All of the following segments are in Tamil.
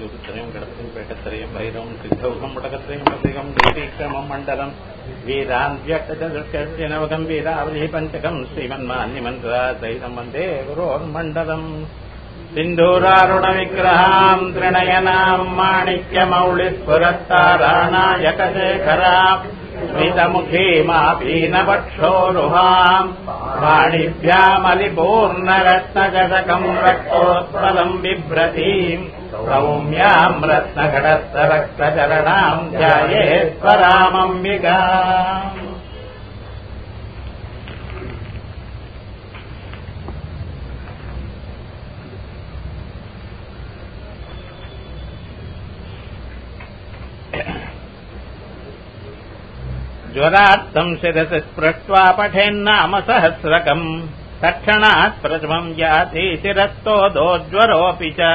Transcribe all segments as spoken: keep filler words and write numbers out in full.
சூரியத்திரையும் கடத்தையும் பேட்டத்திரையும் பைரவம் சித்தௌகம் முடகத்திரையும் பிரதிகம் தேசீக்கிரமம் மண்டலம் வீராந்தியவகம் வீராவலி பஞ்சகம் ஸ்ரீமன்மான்யமந்திரா சைதம் வந்தே குரோர்மண்டலம் சிந்தூராருண விக்கிரகாம் திரிணயனாம் மாணிக்யமௌளிஸ்புரத்தாராணாயகசேகராம் ஸ்மிதமுகீமாபீனபக்ஷோருஹாம் வாணிभ्यामलिपूर्णरत्नगदकम् रक्तोत्पलम् बिभ्रतीम् सौम्याम् रत्नघटस्थरक्तचरणाम् ध्यायेत्परामम्बिकाम् ज्वरार्थम् शिरसि स्पृष्ट्वा पठेन्नाम सहस्रकम् तत्क्षणात् प्रथमम् याति शिरस्तोदोज्वरोऽपि च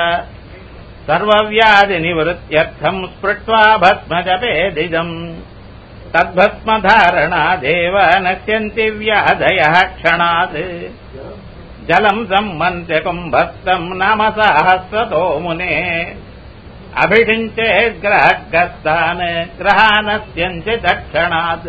सर्वव्याधिनिवृत्त्यर्थम् स्पृष्ट्वा भस्मजपेदिदम् तद्भस्मधारणादेव नश्यन्ति व्याधयः क्षणात् जलम् सम्मन्त्य कुम्भस्तम् नाम सहस्रतो मुने अभिषिञ्चेत् ग्रहग्रस्तान् ग्रहानस्यञ्च तत्क्षणात्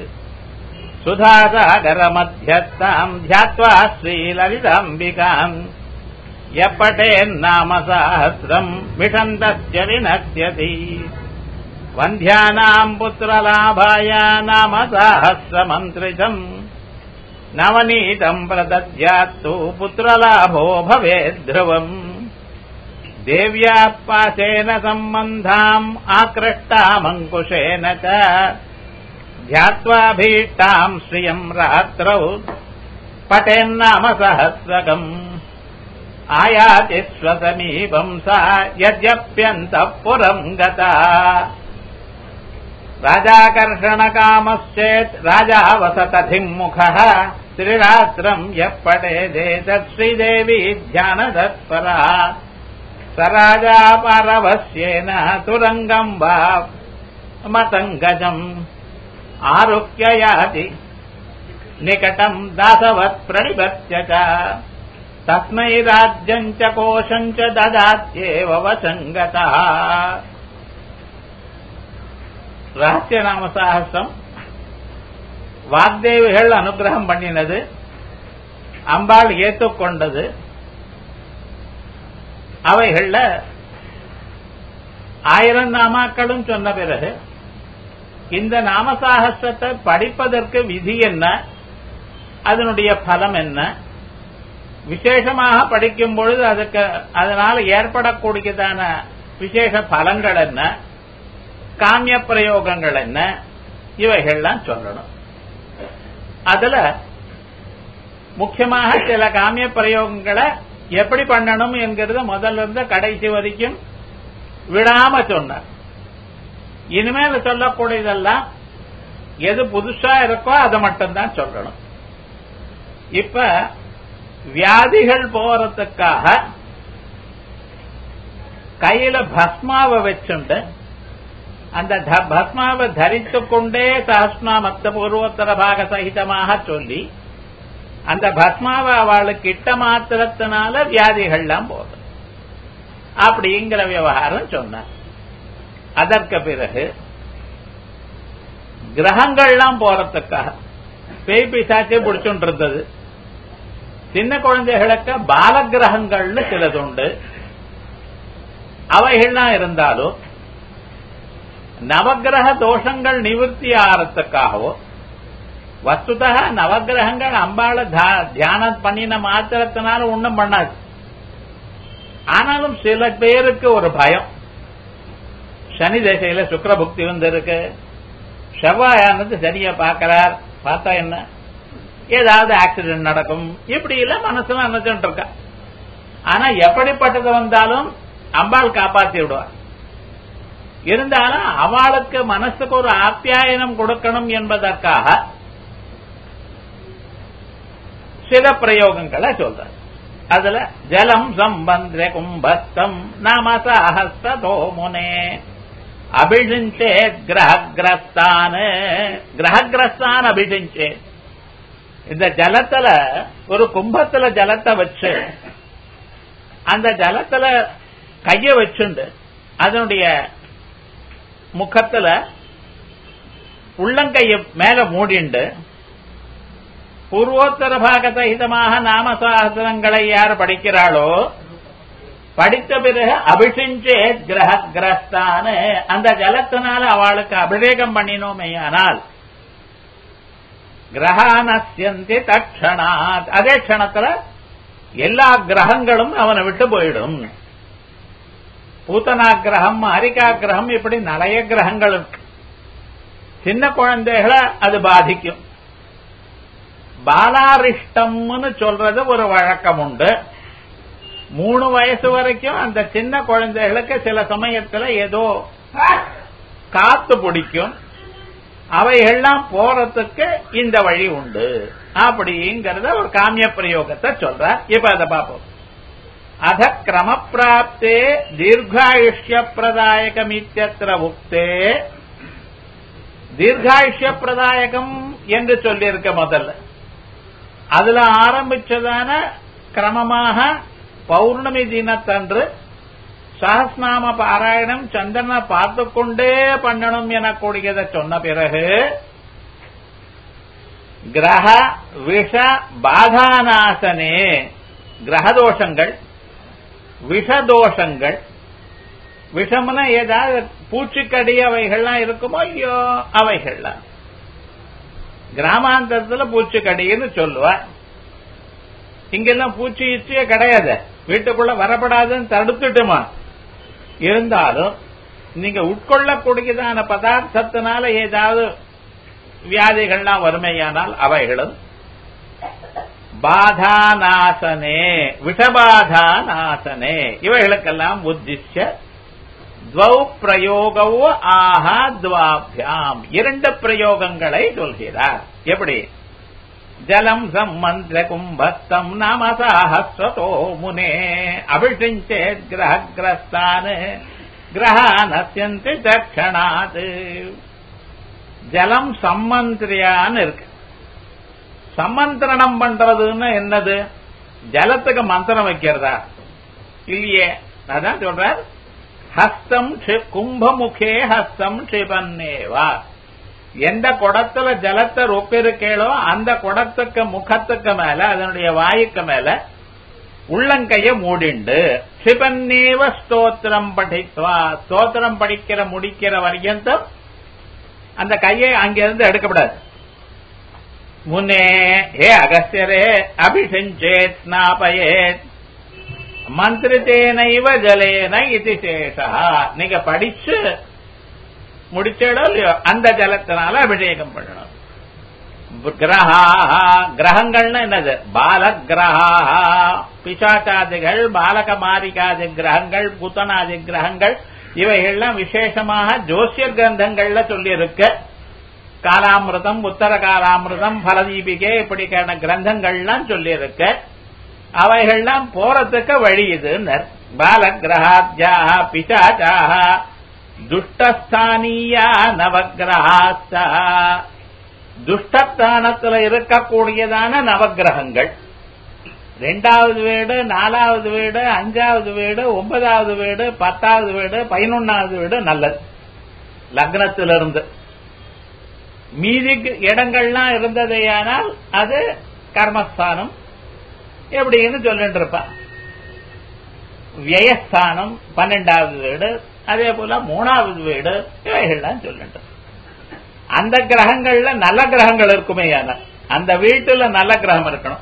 सुधासागरमध्यस्थाम् ध्यात्वा श्रीललिताम्बिकाम् यः पठेन्नाम सहस्रम् विषन्तस्य विनश्यति वन्ध्यानाम् पुत्रलाभाय नाम सहस्रमन्त्रितम् नवनीतम् प्रदद्यात्तु पुत्रलाभो भवेद्ध्रुवम् देव्याः पाशेन सम्बन्धाम् आकृष्टामङ्कुशेन च ध्यात्वाभीष्टाम् श्रियम् रात्रौ पठेन्नाम सहस्रकम् आयाति स्वसमीपम् सा यद्यप्यन्तः पुरम् गता राजाकर्षणकामश्चेत् राजा वसतधिमुखः त्रिरात्रम् यः पठेदेतत् श्रीदेवी ध्यानतत्परा स राजा पारवस्येन तुरङ्गम् वा मतङ्गजम् आरुह्य याति निकटम् दासवत् प्रणिपत्य च तस्मै राज्यम् च कोशम् च ददात्येव वसङ्गतः ரகசியநாம சாகசம் வாக்தேவிகள் அனுகிரகம் பண்ணினது, அம்பாள் ஏற்றுக்கொண்டது. அவைகள்ல ஆயிரம் நாமாக்களும் சொன்ன பிறகு இந்த நாமசாகசத்தை படிப்பதற்கு விதி என்ன, அதனுடைய பலம் என்ன, விசேஷமாக படிக்கும் பொழுது அதுக்கு அதனால ஏற்படக்கூடியதான விசேஷ பலங்கள் என்ன, காமிய பிரயோகங்கள் என்ன, இவைகள்லாம் சொல்லணும். அதுல முக்கியமாக சில காமிய பிரயோகங்களை எப்படி பண்ணணும் என்கிறத முதல்ல இருந்து கடைசி வரைக்கும் விடாம சொன்னார். இனிமேல் சொல்லக்கூடியதெல்லாம் எது புதுசா இருக்கோ அதை மட்டும்தான் சொல்லணும். இப்ப வியாதிகள் போறதுக்காக கையில பஸ்மாவை வச்சுண்டு அந்த பஸ்மாவை தரித்துக் கொண்டே சஹஸ்ரநாமத்தை பூர்வோத்தர பாக சகிதமாக சொல்லி அந்த பஸ்மாவை அவளுக்கு இட்ட மாத்திரத்தினால வியாதிகள்லாம் போதும் அப்படிங்கிற விவகாரம் சொன்னார். அதற்கு பிறகு கிரகங்கள்லாம் போறதுக்காக பேய் பிசாச்சே பிடிச்சுட்டு இருந்தது. சின்ன குழந்தைகளுக்கு பால கிரகங்கள்னு சிலதுண்டு. அவைகள்லாம் இருந்தாலும் நவகிரக தோஷங்கள் நிவர்த்தி ஆறதுக்காகவோ, வஸ்துதா நவகிரகங்கள் அம்பாள தியானம் பண்ணின மாத்திரத்தினால ஒண்ணும் பண்ணாது. ஆனாலும் சில பேருக்கு ஒரு பயம். சனி திசையில சுக்கிர புக்தி வந்து இருக்கு, செவ்வாயானது சனிய பாக்கிறார், பார்த்தா என்ன ஏதாவது ஆக்சிடென்ட் நடக்கும், இப்படி இல்ல மனசுல நினைச்சுட்டு இருக்கா. ஆனா எப்படிப்பட்டது வந்தாலும் அம்பாள் காப்பாத்தி விடுவார். இருந்தாலும் அவளுக்கு மனசுக்கு ஒரு ஆப்யாயனம் கொடுக்கணும் என்பதற்காக சில பிரயோகங்களை சொல்றார். அதுல ஜலம் சம்பந்திர கும்பஸ்தம் நாம சாஹஸ்ரதோ முனே அபிஷிஞ்சே கிரககிரஸ்தான் கிரககிரஸ்தான் அபிஷிஞ்சே. இந்த ஜலத்துல ஒரு கும்பத்துல ஜலத்தை வச்சு அந்த ஜலத்துல கைய வச்சுண்டு அதனுடைய முகத்துல உள்ளங்கைய மேல மூடிண்டு பூர்வோத்தர பாக சகிதமாக நாம சாஸ்திரங்களை யார் படிக்கிறாளோ படித்த பிறகு அபிஷிஞ்சே கிரக கிரஸ்தான அந்த ஜலத்தினால அவளுக்கு அபிஷேகம் பண்ணினோமேயானால் கிரகானஸ்யந்தி தட்சணாத் அதே க்ஷணத்துல எல்லா கிரகங்களும் அவனை விட்டு போயிடும். பூத்தனா கிரகம், அரிகா கிரகம், இப்படி நிறைய கிரகங்கள் இருக்கு. சின்ன குழந்தைகளை அது பாதிக்கும். பாலாரிஷ்டம்னு சொல்றது ஒரு வழக்கம் உண்டு. மூணு வயசு வரைக்கும் அந்த சின்ன குழந்தைகளுக்கு சில சமயத்துல ஏதோ காத்து பிடிக்கும். அவைகள்லாம் போறதுக்கு இந்த வழி உண்டு அப்படிங்கறத ஒரு காமிய பிரயோகத்தை சொல்ற. இப்ப அதை பார்ப்போம். அத கிரம பிராப்தே தீர்காயுஷ்ய பிரதாயகம் இத்தியத்திர உக்தே. தீர்காயுஷ்ய பிரதாயகம் என்று சொல்லியிருக்க முதல்ல. அதுல ஆரம்பிச்சதான கிரமமாக பௌர்ணமி தினத்தன்று சஹஸ்நாம பாராயணம் சந்திரனை பார்த்து கொண்டே பண்ணணும் எனக்கூடியதை சொன்ன பிறகு கிரக விஷ பாதாநாசனே கிரகதோஷங்கள் விஷதோஷங்கள், விஷம்னா ஏதாவது பூச்சிக்கடி அவைகள்லாம் இருக்குமோ ஐயோ அவைகள்லாம் கிராமாந்தரத்துல பூச்சிக்கடின்னு சொல்லுவா. இங்கெல்லாம் பூச்சி இச்சியே கிடையாது, வீட்டுக்குள்ள வரப்படாதுன்னு தடுத்துட்டுமா. இருந்தாலும் நீங்க உட்கொள்ளக்கூடியதான பதார்த்தத்தினால ஏதாவது வியாதிகள்லாம் வறுமையானால் அவைகளும் பாதாநாசனே விஷபாதாநாசனே இவைகளுக்கெல்லாம் உத்திஷ்ய துவௌ பிரயோகோ ஆஹா துவாபியாம் இரண்டு பிரயோகங்களை சொல்கிறார். எப்படி? ஜலம் சம்மந்திர கும்பஸ்தம் நமசாஹஸ்வதோ முனே அபிஷிஞ்சேத் கிரககிரஸ்தான் கிரகானஸ்யந்தி தட்சணாத். ஜலம் சம்மந்திரியான்னு இருக்கு. சம்மந்திரணம் பண்றதுன்னு என்னது? ஜலத்துக்கு மந்திரம் வைக்கிறதா? இல்லையே. அதான் சொல்றார், ஹஸ்தம் கும்பமுகே ஹஸ்தம் க்ஷிபன்னேவா. எந்த குடத்துல ஜலத்தை ரொப்பிருக்கேளோ அந்த குடத்துக்கு முகத்துக்கு மேல அதனுடைய வாயுக்கு மேல உள்ளங்கைய மூடிண்டு க்ஷிபன்னேவ ஸ்தோத்திரம் படித்வா. ஸ்தோத்திரம் படிக்கிற முடிக்கிற வரையந்தம் அந்த கையை அங்கிருந்து எடுக்கப்படாது. முன்னே ஹே அகஸ்தியரே அபிஷிஞ்சேத் ஸ்நாபயேத் மந்திரித்தேனைவ ஜலேன இது சேஷா. நீங்க படிச்சு முடிச்சடோ இல்லையோ அந்த ஜலத்தினால அபிஷேகம் பண்ணணும். கிரகா கிரகங்கள்னா என்னது? பால கிரகா பிசாச்சாதிகள், பாலக மாரிகாதி கிரகங்கள், புத்தனாதி கிரகங்கள் இவைகள்லாம் விசேஷமாக ஜோசியர் கிரந்தங்கள்ல சொல்லி இருக்க. காலாமிருதம், உத்தர காலாமிருதம், பலதீபிகை இப்படிக்கான கிரந்தங்கள்லாம் சொல்லி இருக்க. அவைகள்லாம் போறதுக்கு வழி இதுன்னு. பாலகிரகாத்யா பிசாச்சாக துஷ்டஸ்தானியா நவகிரகாஸ்தா. துஷ்டஸ்தானத்தில் இருக்கக்கூடியதான நவகிரகங்கள் ரெண்டாவது வீடு, நாலாவது வீடு, அஞ்சாவது வீடு, ஒன்பதாவது வீடு, பத்தாவது வீடு, பதினொன்னாவது வீடு நல்லது. லக்னத்திலிருந்து மீதி இடங்கள்லாம் இருந்ததையானால் அது கர்மஸ்தானம் எப்படின்னு சொல்லிட்டு இருப்பான். வியஸ்தானம் பன்னெண்டாவது வீடு, அதே போல மூணாவது வீடு இவைகள்லாம் சொல்லிட்டு. அந்த கிரகங்கள்ல நல்ல கிரகங்கள் இருக்குமே, அந்த வீட்டுல நல்ல கிரகம் இருக்கணும்.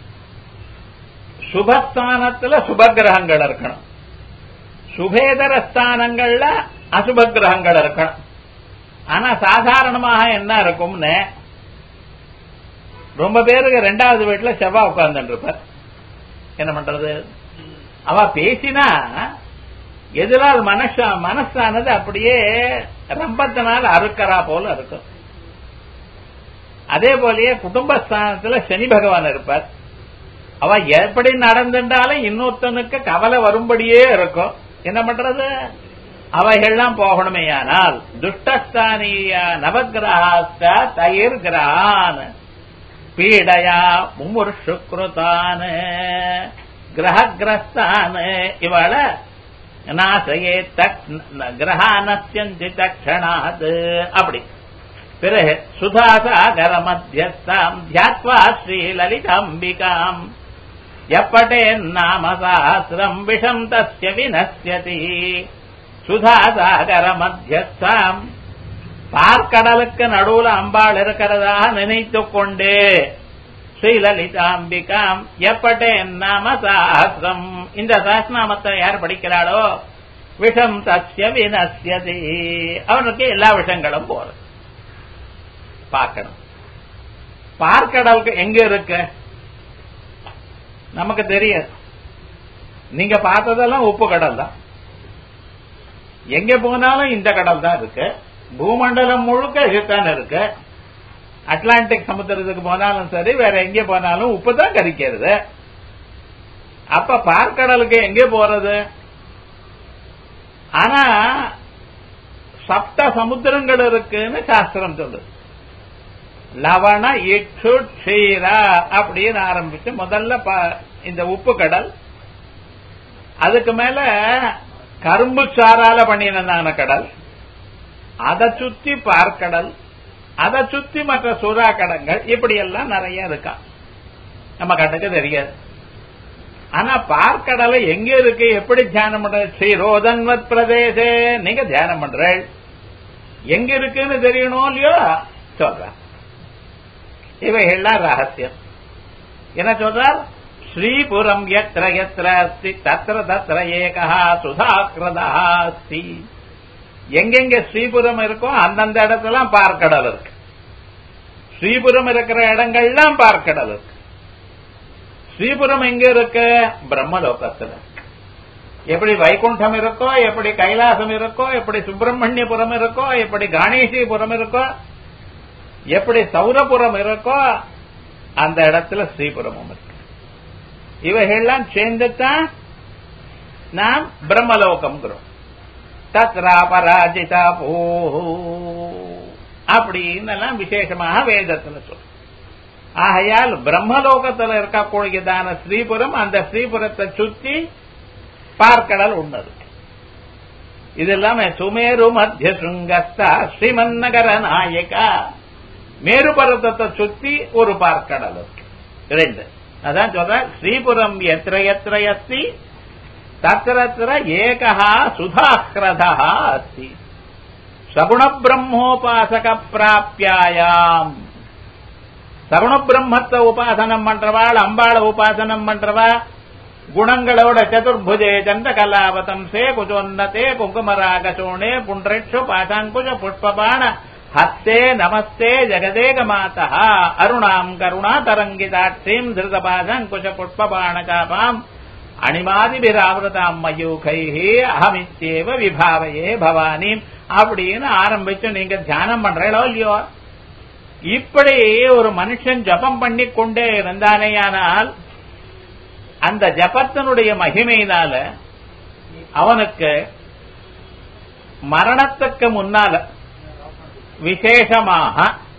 சுபஸ்தானத்துல சுப கிரகங்கள் இருக்கணும். சுபேதர ஸ்தானங்கள்ல அசுப கிரகங்கள் இருக்கணும். ஆனா சாதாரணமாக என்ன இருக்கும்னு, ரொம்ப பேருக்கு ரெண்டாவது வீட்டுல செவ்வாய் உட்கார்ந்து இருப்பார். என்ன பண்றது? அவ பேசினா எதிரால் மனச மனசானது அப்படியே ரம்பத்தினால் அறுக்கறா போல இருக்கும். அதே போலயே குடும்பஸ்தானத்துல சனி பகவான் இருப்பார். அவ எப்படி நடந்துட்டாலும் இன்னொருத்தனுக்கு கவலை வரும்படியே இருக்கும். என்ன பண்றது? அவைகள்லாம் போகணுமேயானால் துஷ்டஸ்தானிய நவகிரகாஸ்த தயிர் கிரகான் பீடையா முமுர்ஷுக்ருதான் கிரககிரஸ்தான் இவள நாசையே கிரகானஸ்யந்தி தக்ஷணாத். அப்படி பிறகு சுதாசாகர மத்தியஸ்தாம் தியாத்வா ஸ்ரீலலிதாம்பிகாம் எப்பட்டே நாம சாஸ்திரம் விஷம் தஸ்ய வினஸ்யதி. சுதாசாகர மத்தியஸ்தாம் பார்க்கடலுக்கு நடுவுல அம்பாள் இருக்கிறதா நினைத்துக் கொண்டே ஸ்ரீலலிதாம்பிகாம் எப்பட்டே நாம சாஸ்திரம் இந்த சாஸ்திரநாமத்தை யார் படிக்கிறாளோ விஷம் தஸ்ய வினஸ்யதி அவனுக்கு எல்லா விஷயங்களும் போறது. பார்க்கணும். பார்க்கடலுக்கு எங்க இருக்கு நமக்கு தெரியாது. நீங்க பார்த்ததெல்லாம் உப்பு கடல் தான். எங்க போனாலும் இந்த கடல் தான் இருக்கு. பூமண்டலம் முழுக்க இதுதான் இருக்கு. அட்லாண்டிக் சமுத்திரத்துக்கு போனாலும் சரி, வேற எங்க போனாலும் உப்பு தான் கரிக்கிறது. அப்ப பார்க்கடலுக்கு எங்கே போறது? ஆனா சப்த சமுத்திரங்கள் இருக்குன்னு சாஸ்திரம் சொல்லுது. லவண இட்டு க்ஷீரா அப்படின்னு ஆரம்பிச்சு முதல்ல இந்த உப்பு கடல், அதுக்கு மேல கரும்பு சாரால பண்ணினான கடல், அதை சுத்தி பார்க்கடல், அதை சுத்தி மற்ற சுறா கடங்கள், இப்படி எல்லாம் நிறைய இருக்கா. நம்ம கண்ணுக்கு தெரியாது. ஆனா பார்க்கடலை எங்க இருக்கு, எப்படி தியானம் பண்ற? ஸ்ரீரோதன்வத் பிரதேசே நீங்க தியானம் பண்ற எங்க இருக்குன்னு தெரியணும் இல்லையோ சொல்ற. இவைகள்லாம் ரகசியம். என்ன சொல்றார்? ஸ்ரீபுரம் எத்திர எத்திர அஸ்தி தத்திர தத்திர ஏகா சுதாகிருதா அஸ்தி. எங்கெங்க ஸ்ரீபுரம் இருக்கோ அந்தந்த இடத்துல பார்க்கடல் இருக்கு. ஸ்ரீபுரம் இருக்கிற இடங்கள்லாம் பார்க்கடல் இருக்கு. ஸ்ரீபுரம் எங்க இருக்கு? பிரம்மலோகத்துல. எப்படி வைகுண்டம் இருக்கோ, எப்படி கைலாசம் இருக்கோ, எப்படி சுப்பிரமணியபுரம் இருக்கோ, எப்படி கணேசிபுரம் இருக்கோ, எப்படி சௌரபுரம் இருக்கோ, அந்த இடத்துல ஸ்ரீபுரமும் இருக்கு. இவைகள்லாம் சேர்ந்துதான் நாம் பிரம்மலோகம் தத்ரா பராஜிதா போ அப்படின்னு விசேஷமாக வேதத்துல சொல்ற. ஆகையால் பிரம்மலோகத்தில் இருக்கக்கூடியதான ஸ்ரீபுரம், அந்த ஸ்ரீபுரத்தை சுத்தி பார்க்கடல் உண்டது. இதெல்லாம் சுமேரு மத்திய சுங்கஸ்தா ஸ்ரீமன்னகர நாயகா, மேரு பர்வதத்தை சுத்தி ஒரு பார்க்கடல் இருக்கு. ரெண்டு அதான் சொல்ற. ஸ்ரீபுரம் எத்திர எத்திர அஸ்தி தத்திர ஏகா சுதாகிருதா அஸ்தி. சகுண பிரம்மோபாசக பிராப்யாயாம். சகுண பிரம்மத்தை உபாசனம் பண்றவாள், அம்பாள உபாசனம் பண்றவா, குணங்களோட சதுர்புஜே சந்த கலாவதம்சே குஜோன்னதே குங்குமராகசோணே புண்ட்ரேட்சு பாசாங்குஜ புஷ்பபாண ஹஸ்தே நமஸ்தே ஜெகதேக மாதா அருணாம் கருணா தரங்கிதாட்சீம் திருதபாசங்குஷ புஷ்பபாண சாபாம் அணிமாதிபிராவிரதாம் மயூகைஹி அகமித்யேவ விபாவையே பவானி அப்படின்னு ஆரம்பிச்சு நீங்க தியானம் பண்றீங்களோ இல்லையோ. இப்படி ஒரு மனுஷன் ஜபம் பண்ணி கொண்டே இருந்தானேயானால் அந்த ஜபத்தினுடைய மகிமையினால அவனுக்கு மரணத்துக்கு முன்னால விசேஷமாக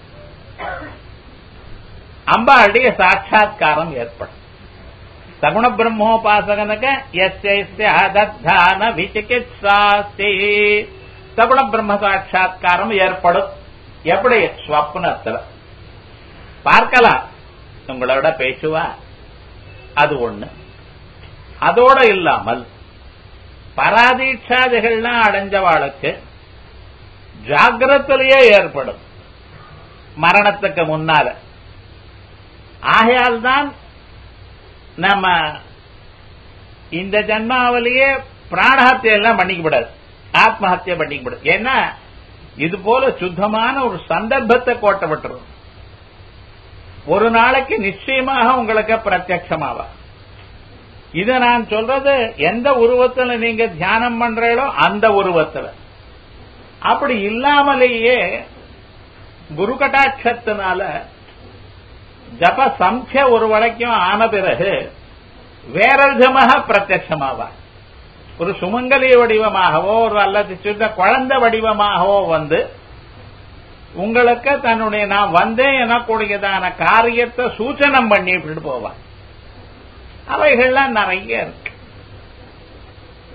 அம்பாளுடைய சாட்சா்காரம் ஏற்படும். சகுண பிரம்மோபாசகனுக்கு யஸ்யஸ்யாதத்தான விசிகித்சாஸ்தி சகுண பிரம்ம சாட்சா்காரம் ஏற்படும். எப்படி? ஸ்வப்னத்துல பார்க்கலாம், உங்களோட பேசுவா, அது ஒண்ணு. அதோட இல்லாமல் பராதீட்சாதிகள்லாம் அடைஞ்சவாளுக்கு ஜாகிரத்திலேயே ஏற்படும் மரணத்துக்கு முன்னால. ஆகையால் தான் நம்ம இந்த ஜன்மாவிலேயே பிராணஹத்தியை எல்லாம் பண்ணிக்கப்படாது, ஆத்மஹத்தியை பண்ணிக்கப்படாது. ஏன்னா இது போல சுத்தமான ஒரு சந்தர்ப்பத்தை கோட்டை விட்டுரும். ஒரு நாளைக்கு நிச்சயமாக உங்களுக்கு பிரத்யட்சமாவா. இத நான் சொல்றது எந்த உருவத்துல நீங்க தியானம் பண்றீங்களோ அந்த உருவத்துல. அப்படி இல்லாமலேயே குரு கட்டாட்சத்தினால ஜப சம்ख्य ஒரு வரைக்கும் ஆன பிறகு வேற விதமாக பிரத்யட்சமாவா. ஒரு சுமங்கலி வடிவமாகவோ ஒரு அல்லது சின்ன குழந்தை வடிவமாகவோ வந்து உங்களுக்கு தன்னுடைய நான் வந்தேன் எனக்கூடியதான காரியத்தை சூச்சனம் பண்ணிட்டு போவான். அவைகள்லாம் நிறைய இருக்கு.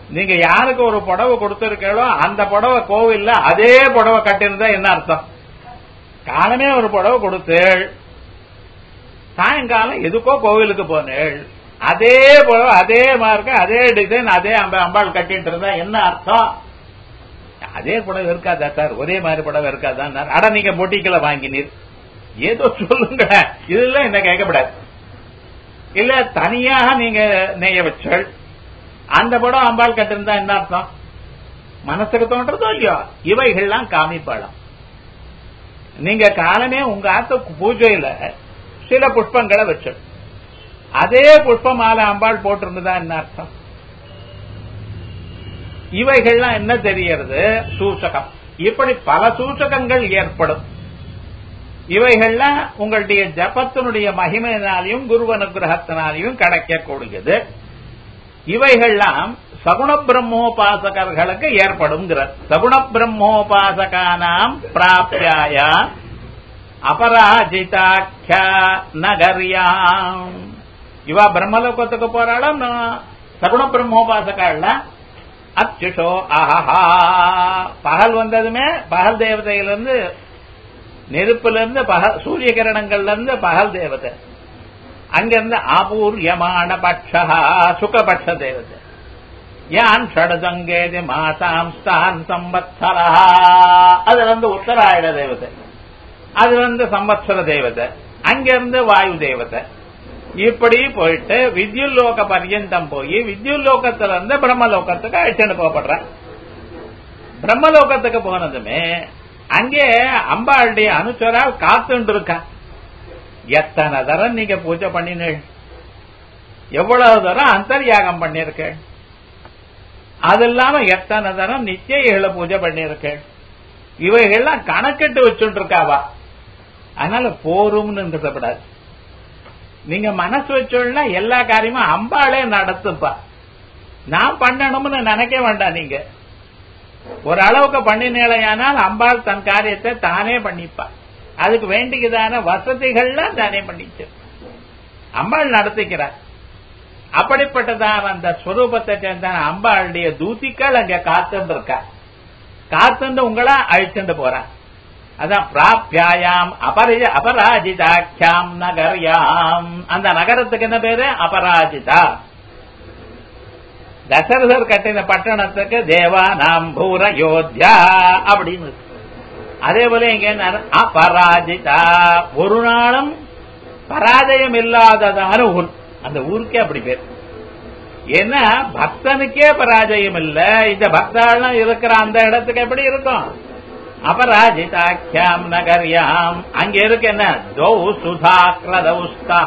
நீங்க யாருக்கு ஒரு புடவை கொடுத்திருக்கீங்களோ அந்த புடவை கோவில்ல அதே புடவை கட்டியிருந்தா என்ன அர்த்தம்? காலமே ஒரு புடவை கொடுத்தேள், சாயங்காலம் எதுக்கோ கோவிலுக்கு போனேள், அதே புடவை அதே மார்க்க அதே டிசைன் அதே அம்பாள் கட்டிட்டு இருந்தா என்ன அர்த்தம்? அதே புடவை இருக்காதா சார், ஒரே மாதிரி புடவை இருக்காதான்? அட நீங்க பொட்டிக்கல வாங்கினீர், ஏதோ சொல்லுங்க, இதெல்லாம் என்ன கேட்கப்படாது. இல்ல தனியாக நீங்க நெய்ய வச்சல், அந்த படம் அம்பாள் கட்டிருந்தா என்ன அர்த்தம்? மனசுக்கு தோன்றதோ இல்லையோ, இவைகள்லாம் காமிப்பாளம். நீங்க காலமே உங்க ஆத்த பூஜையில சில புஷ்பங்களை வச்சு அதே புஷ்ப மாலை அம்பாள் போட்டிருந்ததா என்ன அர்த்தம்? இவைகள்லாம் என்ன தெரியறது? சூசகம். இப்படி பல சூசகங்கள் ஏற்படும். இவைகள்லாம் உங்களுடைய ஜபத்தினுடைய மகிமையினாலையும் குரு அனுகிரகத்தினாலையும் கிடைக்கக்கூடியது. இவைகள்லாம் சகுண பிரம்மோபாசகர்களுக்கு ஏற்படுங்கிறார். சகுண பிரம்மோபாசகானாம் பிராப்தியாய அபராஜிதாख्या நகர்யாம். இவா பிரம்மலோகத்துக்கு போறாலும் சகுண பிரம்மோபாசகால அச்சுஷோ ஆஹா. பகல் வந்ததுமே பகல் தேவதையிலிருந்து, நெருப்பிலிருந்து பகல், சூரிய கிரணங்கள்ல இருந்து பகல் தேவதை, அங்கிருந்து ஆபூர்யமான பட்சா சுகபட்ச தேவதை, யான் ஷடசங்கேதி மாசாம் ஸ்தான் சம்பத்சரா, அதுல இருந்து உத்தராயண தேவதை, அதுல இருந்து சம்பத்சர தேவதை, அங்கிருந்து வாயு தேவதை, இப்படி போயிட்டு வித்யுல்லோக பர்யந்தம் போய் வித்யுல்லோகத்துல இருந்து பிரம்மலோகத்துக்கு அழைச்சிட்டு போகப்படுற. பிரம்மலோகத்துக்கு போனதுமே அங்கே அம்பாளுடைய அனுச்சரா காத்துண்டு இருக்கா. எத்தனை தரம் நீங்க பூஜை பண்ணினீள், எவ்வளவு தரம் அந்தர்யாகம் பண்ணிருக்க, அது இல்லாம எத்தனை தரம் நிச்சயிகளை பூஜை பண்ணிருக்க, இவைகள்லாம் கணக்கிட்டு வச்சுட்டு இருக்காவா. அதனால போரும்னு சொல்லப்படாது. நீங்க மனசு வச்சோம்னா எல்லா காரியமும் அம்பாளே நடத்துப்பா, நான் பண்ணணும்னு நினைக்க வேண்டாம். நீங்க ஒரு அளவுக்கு பண்ணினேலையானால் அம்பாள் தன் காரியத்தை தானே பண்ணிப்பா. அதுக்கு வேண்டியதான வசதிகள்லாம் தானே பண்ணிச்சு அம்பாள் நடத்திக்கிறார். அப்படிப்பட்டதான் அந்த ஸ்வரூபத்தை சேர்ந்த அம்பாளுடைய தூதிகள் அங்க காத்துண்டு இருக்கா. காத்துண்டு உங்களா அழிச்சுண்டு போறா. அதான் பிராப்தியாயாம் அபரிஜ அபராஜிதாख्याம் நகர்யாம். அந்த நகரத்துக்கு என்ன பேரு? அபராஜிதா. தசரதர் கட்டின பட்டணத்துக்கு தேவானாம் பூர யோத்யா அப்படின்னு. அதே போல இங்க என்ன? அபராஜிதா, ஒரு நாளும் பராஜயம் இல்லாததான ஊர். அந்த ஊருக்கே அப்படி பேர். ஏன்னா பக்தனுக்கே பராஜயம் இல்ல, இந்த பக்தாளும் இருக்கிற அந்த இடத்துக்கு எப்படி இருக்கும்? அபராஜிதாख्याம் நகர்யாம். அங்க இருக்கு என்ன? தௌ சுதாக்ரதௌஸ்தா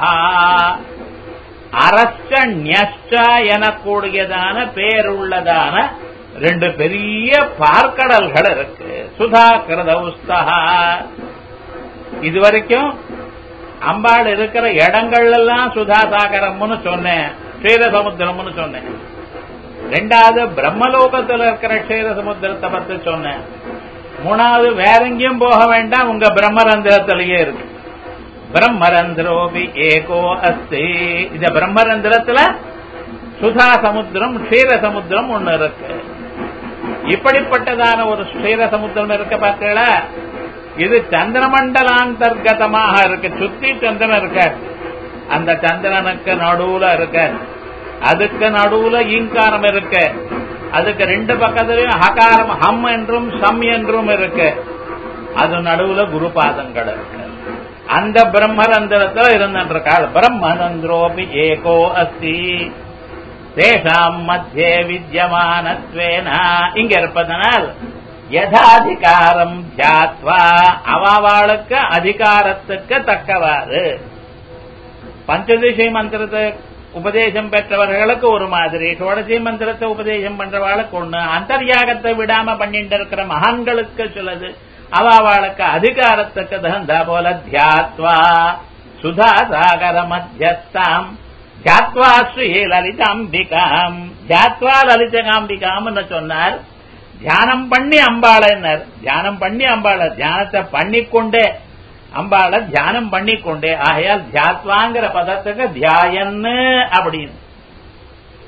அரஸ்ட எனக்கூடியதான பேருள்ளதான ரெண்டு பெரிய பார்க்கடல்கள் இருக்கு. சுதாகிருதௌஸ்தா. இதுவரைக்கும் அம்பாள் இருக்கிற இடங்கள் எல்லாம் சுதாசாகரம்னு சொன்னேன், க்ஷீரசமுத்திரம்னு சொன்னேன். ரெண்டாவது பிரம்மலோகத்தில் இருக்கிற க்ஷீரசமுத்திரத்தை பத்தி சொன்னேன். மூணாவது வேற எங்கேயும் போக வேண்டாம், உங்க பிரம்மரந்திரத்திலேயே இருக்கு. பிரம்மரந்திரோபி ஏகோ அஸ்தி. இந்த பிரம்மரந்திரத்துல சுதா சமுத்திரம் க்ஷீர சமுத்திரம் ஒண்ணு இருக்கு. இப்படிப்பட்டதான ஒரு க்ஷீர சமுத்திரம் இருக்க பார்த்தீங்களா? இது சந்திரமண்டலாந்தர்கதமாக இருக்கு. சுத்தி சந்திரன் இருக்க, அந்த சந்திரனுக்கு நடுவுல இருக்க, அதுக்கு நடுவுல ஈங்காரம் இருக்கு, அதுக்கு ரெண்டு பக்கத்திலையும் ஹகாரம் ஹம் என்றும் சம் என்றும் இருக்கு, அது நடுவுல குருபாதங்கள் இருக்கு. அந்த பிரம்மரந்திரத்தில் இருந்திருக்காள். பிரம்மரந்திரோபி ஏகோ அஸ்தி தேஷாம் மத்தியே வித்யமானத்வேனா. இங்க இருப்பதனால் யதாதிகாரம் ஜாத்வா, அவாளுக்கு அதிகாரத்துக்கு தக்கவாறு. பஞ்சதிசை மந்திரத்தை உபதேசம் பெற்றவர்களுக்கு ஒரு மாதிரி, ஷோடசி மந்திரத்தை உபதேசம் பண்றவாளுக்கு ஒண்ணு, அந்தர்யாகத்தை விடாம பண்ணிட்டு இருக்கிற மகான்களுக்கு சிலது, அவாளுக்கு அதிகாரத்துக்கு தகுந்தா போல தியாத்வா சுதா சாகர மத்தியஸ்தாம் ஜாத்வா ஸ்ரீ லலிதாம்பிகாம். ஜாத்வா லலிதாம்பிகாம்னு சொன்னார். தியானம் பண்ணி அம்பாளர், தியானம் பண்ணி அம்பாள, தியானத்தை பண்ணிக்கொண்டே அம்பாள தியானம் பண்ணிக்கொண்டே. ஆகையால் தியாத்வாங்கிற பதத்துக்கு தியாயன்னு அப்படின்னு.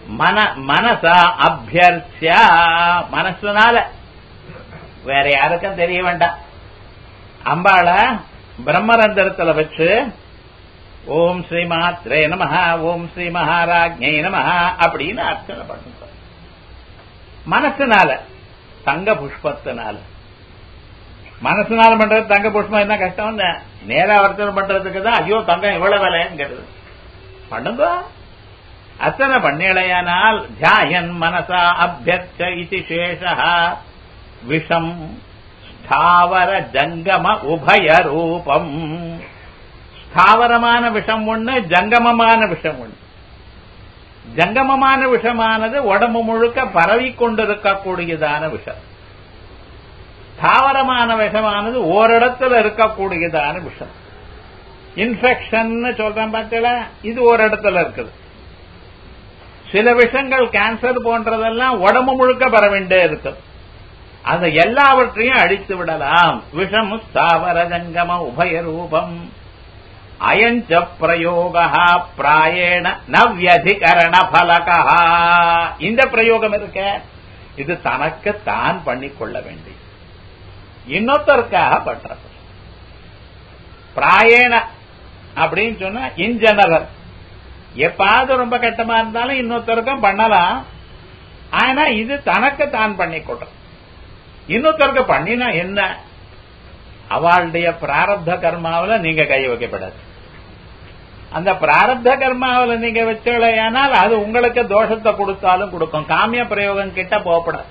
மன மனசா அபியர்ச்சியா மனசுனால வேற யாருக்கும் தெரிய வேண்டாம். அம்பாள பிரம்மரந்தரத்துல வச்சு ஓம் ஸ்ரீ மாத்ரே நமஹ ஓம் ஸ்ரீ மகாராஜ்ஞை நமஹ அப்படின்னு அர்ச்சனை பண்ணுங்க. மனசுனால தங்க புஷ்பத்தினால மனசுனால பண்றது தங்க புஷ்பம் என்ன கஷ்டம்? நேரா அர்ச்சனை பண்றதுக்கு தான் ஐயோ தங்கம் இவ்வளவு விலைங்கிறது பண்ணுங்க. அர்ச்சனை பண்ணலையானால் தியாயன் மனசா அபியர்ச்ச இது சேஷா விஷம் ஸ்தாவர ஜங்கம உபய ரூபம். ஸ்தாவரமான விஷம் ஒண்ணு, ஜங்கமமான விஷம் ஒண்ணு. ஜங்கமமான விஷமானது உடம்பு முழுக்க பரவி கொண்டிருக்கக்கூடியதான விஷம். ஸ்தாவரமான விஷமானது ஓரிடத்துல இருக்கக்கூடியதான விஷம். இன்ஃபெக்ஷன் சொல்றேன் பார்த்தீங்களா, இது ஒரு இடத்துல இருக்குது. சில விஷங்கள் கேன்சர் போன்றதெல்லாம் உடம்பு முழுக்க பரவிண்டே இருக்கு. அந்த எல்லாவற்றையும் அழித்து விடலாம். விஷம் ஸ்தாவர ஜங்கம உபய ரூபம் அயஞ்ச பிரயோகா பிராயேண நவ்யதிகரண பலகா. இந்த பிரயோகம் இருக்க இது தனக்கு தான் பண்ணிக்கொள்ள வேண்டிய இன்னொருத்தருக்காக பண்றது. பிராயேண அப்படின்னு சொன்னா இன் ஜெனரல் எப்பாவது ரொம்ப கட்டமா இருந்தாலும் இன்னொருத்தருக்கும் பண்ணலாம். ஆனா இது தனக்கு தான் பண்ணிக்கொள்ற. இன்னொருத்தருக்கு பண்ணினா என்ன? அவளுடைய பிராரப்த கர்மாவில நீங்க கை வைக்கப்படாது. அந்த பிராரப்த கர்மாவில நீங்க வச்சலையானால் அது உங்களுக்கு தோஷத்தை கொடுத்தாலும் கொடுக்கும். காமிய பிரயோகம் கிட்ட போகப்படாது.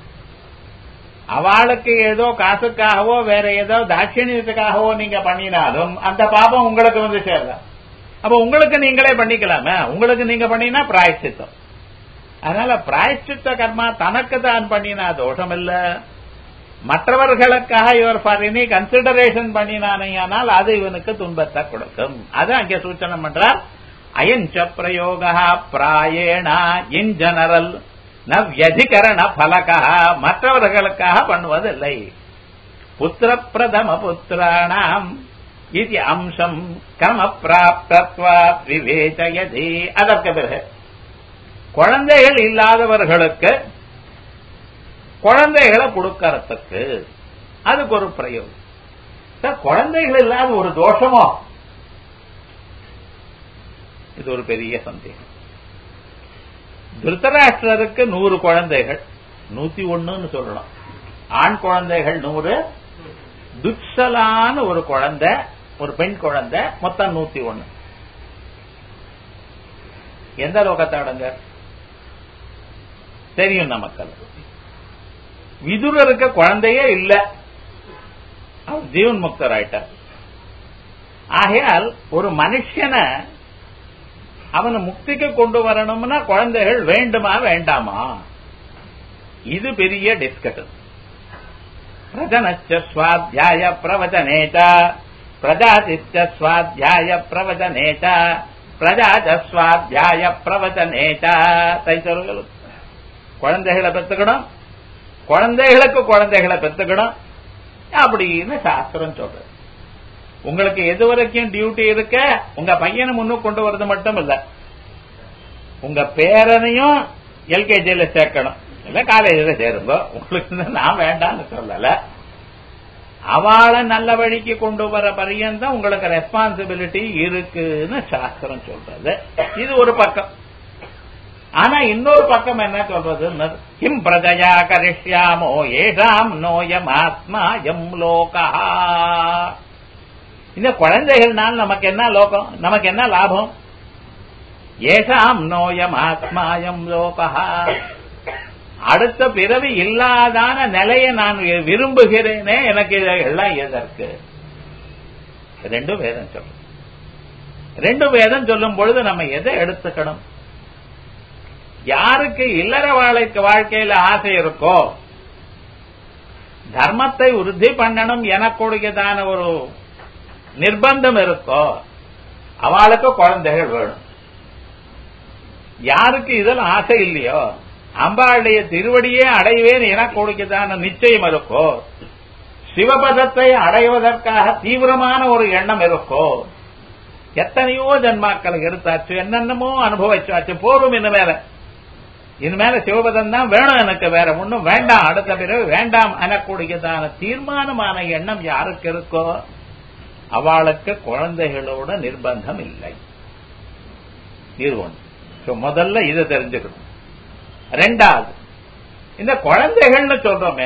அவளுக்கு ஏதோ காசுக்காகவோ வேற ஏதோ தாட்சிணியத்துக்காகவோ நீங்க பண்ணினாலும் அந்த பாபம் உங்களுக்கு வந்து சேரலாம். அப்ப உங்களுக்கு நீங்களே பண்ணிக்கலாமே. உங்களுக்கு நீங்க பண்ணினா பிராயச்சித்தம். அதனால பிராயச்சித்த கர்மா தனக்கு தான் பண்ணினா தோஷம் இல்ல. மற்றவர்களுக்காக இவர் ஃபார் எனி கன்சிடரேஷன் பண்ணினானால் அது இவனுக்கு துன்பத்தை கொடுக்கும். அது அங்கே சூச்சனை பண்றார். அயஞ்ச பிரயோகா பிராயேணா இன் ஜெனரல் நவ்யதிகரண பலகா. மற்றவர்களுக்காக பண்ணுவதில்லை. புத்திர பிரதம புத்திராணாம் இது அம்சம் கர்ம பிராப்தத்வா விவேச்சயதி. அதற்கு பிறகு குழந்தைகள் இல்லாதவர்களுக்கு குழந்தைகளை கொடுக்கறதுக்கு அதுக்கு ஒரு பிரயோகம். குழந்தைகள் இல்லாத ஒரு தோஷமோ? இது ஒரு பெரிய சந்தேகம். திருத்தராஷ்டிரருக்கு நூறு குழந்தைகள், நூத்தி ஒண்ணுன்னு சொல்லணும். ஆண் குழந்தைகள் நூறு, துட்சலான ஒரு குழந்தை, ஒரு பெண் குழந்தை, மொத்தம் நூத்தி ஒண்ணு. எந்த லோகத்தாடுங்க தெரியும் நமக்கு. விதுரருக்கு குழந்தையே இல்ல, அவர் ஜீவன் முக்தர் ஆயிட்டார். ஆகையால் ஒரு மனுஷனை அவனை முக்திக்கு கொண்டு வரணும்னா குழந்தைகள் வேண்டுமா வேண்டாமா? இது பெரிய டிஸ்கஷன். பிரஜனச்ச ஸ்வாத்யாய பிரவச்சனேச்ச பிரஜாதிச்ச ஸ்வாத்யாய பிரவச்சனேச்ச பிரஜாச்ச ஸ்வாத்யாய பிரவச்சனேச்ச. தைத்தவர்கள் குழந்தைகளை பெற்றுக்கணும், குழந்தைகளுக்கு குழந்தைகளை பெற்றுக்கணும் அப்படின்னு சாஸ்திரம் சொல்றது. உங்களுக்கு எது வரைக்கும் டியூட்டி இருக்க, உங்க பையனை முன்னுக்கு கொண்டு வரது மட்டும் இல்ல, உங்க பேரனையும் எல்கேஜியில சேர்க்கணும், இல்ல காலேஜில் சேருங்க. உங்களுக்கு நான் வேண்டாம்னு சொல்லல. அவளை நல்ல வழிக்கு கொண்டு வர பரியந்தம் உங்களுக்கு ரெஸ்பான்சிபிலிட்டி இருக்குன்னு சாஸ்திரம் சொல்றது. இது ஒரு பக்கம். ஆனா இன்னொரு பக்கம் என்ன சொல்றது? கிம் பிரஜயா கரிஷ்யாமோ ஏஷாம் நோயம் ஆத்மா எம் லோகா. இந்த குழந்தைகள்னால் நமக்கு என்ன லோகம், நமக்கு என்ன லாபம்? ஏஷாம் நோயம் ஆத்மா எம் லோகா. அடுத்த பிறவி இல்லாதான நிலையை நான் விரும்புகிறேனே, எனக்கு இதெல்லாம் எதற்கு? ரெண்டு வேதம் சொல்லும். ரெண்டு வேதம் சொல்லும் பொழுது நம்ம எதை எடுத்துக்கணும்? யாருக்கு இல்லற வாழ்க்கை வாழ்க்கையில ஆசை இருக்கோ, தர்மத்தை உறுதி பண்ணணும் எனக்கூடியதான ஒரு நிர்பந்தம் இருக்கோ, அவளுக்கு குழந்தைகள் வேணும். யாருக்கு இதில் ஆசை இல்லையோ, அம்பாளுடைய திருவடியே அடைவேன் எனக்கூடியதான நிச்சயம் இருக்கோ, சிவபதத்தை அடைவதற்காக தீவிரமான ஒரு எண்ணம் இருக்கோ, எத்தனையோ ஜன்மாக்களை எடுத்தாச்சு, என்னென்னமோ அனுபவிச்சாச்சு, போரும் என்ன மேல இனிமேல சிவபதம் தான் வேணும், எனக்கு வேற ஒண்ணும் வேண்டாம், அடுத்த பிறகு வேண்டாம் எனக்கூடியதான தீர்மானமான எண்ணம் யாருக்கு இருக்கோ அவளுக்கு குழந்தைகளோட நிர்பந்தம் இல்லை. இது ஒண்ணு. முதல்ல இதை தெரிஞ்சுக்கணும். ரெண்டாவது, இந்த குழந்தைகள்னு சொல்றோமே,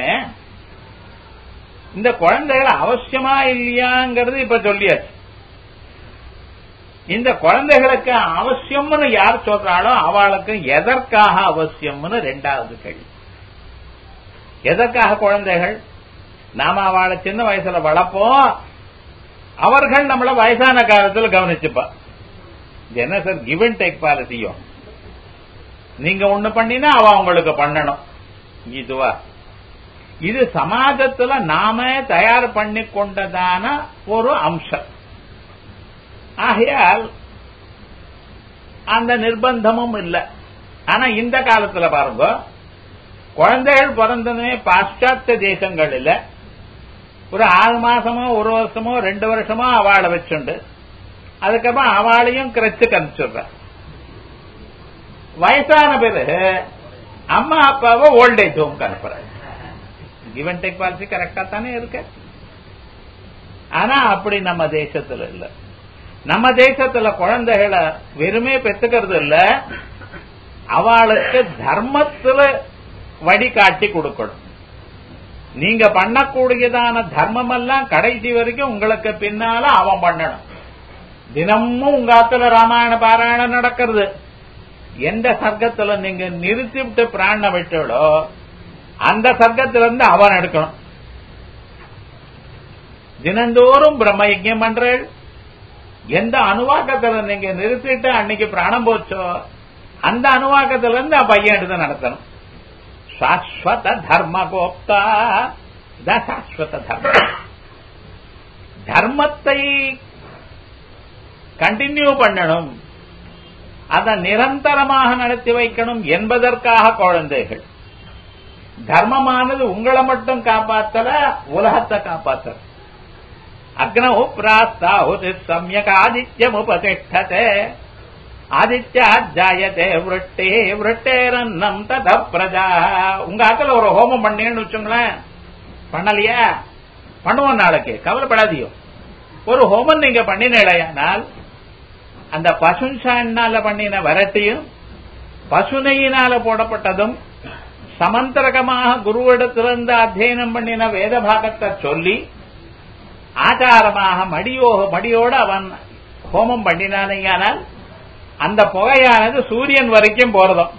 இந்த குழந்தைகள் அவசியமா இல்லையாங்கிறது இப்ப சொல்லியாச்சு. இந்த குழந்தைகளுக்கு அவசியம்னு யார் சொல்றாளோ அவளுக்கு எதற்காக அவசியம்னு ரெண்டாவது கேள்வி. எதற்காக குழந்தைகள்? நாம அவளை சின்ன வயசுல வளர்ப்போம், அவர்கள் நம்மள வயசான காலத்தில் கவனிச்சுப்பா. என்ன சார் கிவ் அண்ட் டேக் பாலிசியோ? நீங்க ஒண்ணு பண்ணினா அவ உங்களுக்கு பண்ணணும். இதுவா? இது சமாஜத்துல நாம தயார் பண்ணி கொண்டதான ஒரு அம்சம். ஆகையால் அந்த நிர்பந்தமும் இல்லை. ஆனா இந்த காலத்துல பாருங்க, குழந்தைகள் பிறந்ததுமே பாশ্চাত্য தேசங்களில் ஒரு ஆறு மாசமோ ஒரு வருஷமோ ரெண்டு வருஷமோ அவளை வச்சுண்டு அதுக்கப்புறம் அவளையும் கிரச்சுக்கு அனுப்பிச்சுடுற. வயசான பிறகு அம்மா அப்பாவை ஓல்டேஜ் ஹோம் அனுப்புற. கிவ் அண்ட் டேக் பாலிசி கரெக்டா தானே இருக்கு. ஆனா அப்படி நம்ம தேசத்துல இல்ல. நம்ம தேசத்துல குழந்தைகளை வெறுமே பெற்றுக்கிறது இல்ல, அவளுக்கு தர்மத்துல வழிகாட்டி கொடுக்கணும். நீங்க பண்ணக்கூடியதான தர்மம் எல்லாம் கடைசி வரைக்கும் உங்களுக்கு பின்னால அவன் பண்ணணும். தினமும் உங்க ஆத்துல ராமாயண பாராயணம் நடக்கிறது. எந்த சர்க்கத்துல நீங்க நிறுத்திவிட்டு பிராண விட்டோ அந்த சர்க்கத்திலிருந்து அவன் எடுக்கணும். தினந்தோறும் பிரம்ம யஜ்யம் பண்றேன். எந்த அணுவாக்கத்துல நீங்க நிறுத்திட்டு அன்னைக்கு பிராணம் போச்சோ அந்த அணுவாக்கத்துல இருந்து பையன் எடுத்து நடத்தணும். சாஸ்வத தர்ம கோப்தா, சாஸ்வத தர்மம். தர்மத்தை கண்டினியூ பண்ணணும், அதை நிரந்தரமாக நடத்தி வைக்கணும் என்பதற்காக குழந்தைகள். தர்மமானது உங்களை மட்டும் காப்பாத்தல, உலகத்தை காப்பாத்தல. அக்னௌ பிராஸ்தாஹுதி சம்யக் ஆதித்யம் உபதிஷ்டதே ஆதித்யா ஜாயதே விருட்டே விருட்டேரன்னம் தத பிரஜா. உங்க ஆத்துல ஒரு ஹோமம் பண்ணேன்னு வச்சுங்களேன், பண்ணலையா? பண்ணுவோம் நாளைக்கு, கவலைப்படாதியோ. ஒரு ஹோமம் நீங்க பண்ணினால் அந்த பசுசாயினால பண்ணின வரட்டியும் பசுனையினால போடப்பட்டதும் சமந்திரகமாக குருவிடத்திலிருந்து அத்தியனம் பண்ணின வேத பாகத்தை சொல்லி ஆச்சாரமாக மடியோ மடியோடு அவன் ஹோமம் பண்ணினானால் அந்த புகையானது சூரியன் வரைக்கும் போறதும்.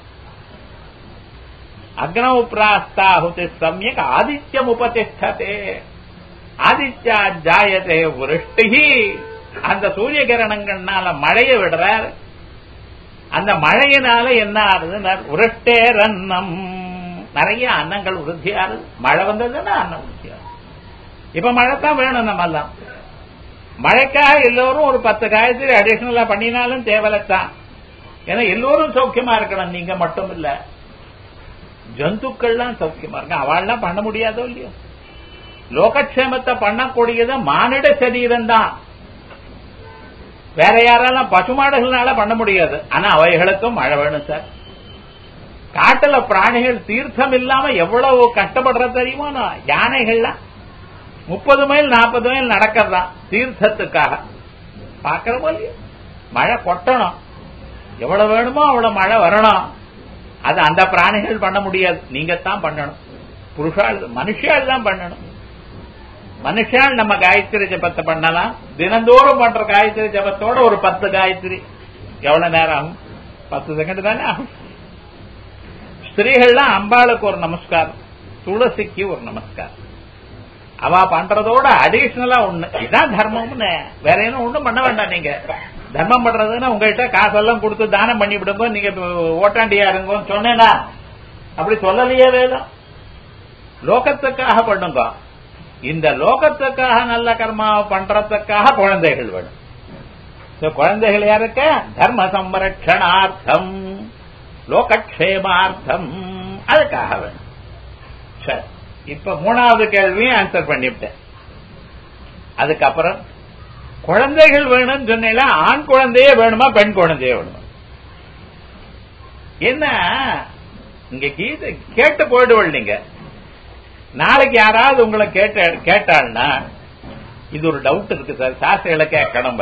அக்னௌ பிராஸ்தாஹுதி சம்யக் ஆதித்யம் உபதிஷ்டதே ஆதித்யா ஜாயதே விருஷ்டி. அந்த சூரிய கிரணங்கள்னால மழையை விடுறார். அந்த மழையினால என்ன ஆகுது? விருட்டேரன்னம், நிறைய அன்னங்கள் உறுதியாரு. மழை வந்ததுன்னா அன்னம் உறுதியாரு. இப்ப மழைத்தான் வேணும். நம்ம எல்லாம் மழைக்காக எல்லோரும் ஒரு பத்து காயத்ரி அடிஷனலா பண்ணினாலும் தேவலைத்தான். ஏன்னா எல்லோரும் சௌக்கியமா இருக்கணும், நீங்க மட்டும் இல்ல. ஜந்துக்கள்லாம் சௌக்கியமா இருக்க, அவள்லாம் பண்ண முடியாதோ இல்லையோ. லோகக்ஷேமத்தை பண்ணக்கூடியது மானிட சரீரம் தான். வேற யாரெல்லாம் பசுமாடுகள்னால பண்ண முடியாது. ஆனா அவைகளுக்கும் மழை வேணும் சார். காட்டுல பிராணிகள் தீர்த்தம் இல்லாம எவ்வளவு கஷ்டப்படுற தெரியுமா? யானைகள்லாம் முப்பது மைல் நாற்பது மைல் நடக்கிறதான் தீர்த்தத்துக்காக. பாக்கிறோமோ இல்லையோ? மழை கொட்டணும், எவ்வளவு வேணுமோ அவ்வளவு மழை வரணும். அது அந்த பிராணிகள் பண்ண முடியாது, நீங்க தான் பண்ணணும். புருஷால் மனுஷால் தான் பண்ணணும். மனுஷால் நம்ம காயத்ரி ஜபத்தை பண்ணலாம். தினந்தோறும் பண்ற காயத்ரி ஜபத்தோட ஒரு பத்து காயத்ரி எவ்வளவு நேரம் ஆகும்? பத்து செகண்ட் தானே ஆகும். ஸ்திரீகள்லாம் அம்பாளுக்கு ஒரு நமஸ்காரம், துளசிக்கு ஒரு நமஸ்காரம். அவ பண்றதோட அடிஷனலா ஒண்ணு. இதான் தர்மம்னு. வேற என்ன ஒண்ணும் பண்ண வேண்டாம். நீங்க தர்மம் பண்றதுன்னா உங்ககிட்ட காசெல்லாம் கொடுத்து தானம் பண்ணி விடுங்க, நீங்க ஓட்டாண்டியா இருங்கன்னு சொன்னேன்னா அப்படி சொல்லலையே வேதம். லோகத்துக்காக பண்ணுங்க. இந்த லோகத்துக்காக நல்ல கர்மாவை பண்றதுக்காக குழந்தைகள் வேணும். குழந்தைகள் யாருக்கு? தர்ம சம்ரட்சணார்த்தம், லோகக்ஷேமார்த்தம், அதுக்காக வேணும். சரி, இப்ப மூணாவது கேள்வியும் ஆன்சர் பண்ணிவிட்டேன். அதுக்கப்புறம் குழந்தைகள் வேணும்னு சொன்னா ஆண் குழந்தையே வேணுமா பெண் குழந்தையே வேணுமா? என்ன இங்க கீதை கேட்டு போயிடுவள். நீங்க நாளைக்கு யாராவது உங்களை கேட்ட கேட்டாள்னா இது ஒரு டவுட் இருக்கு சார், சாஸ்திரிகளை கேட்கணும்.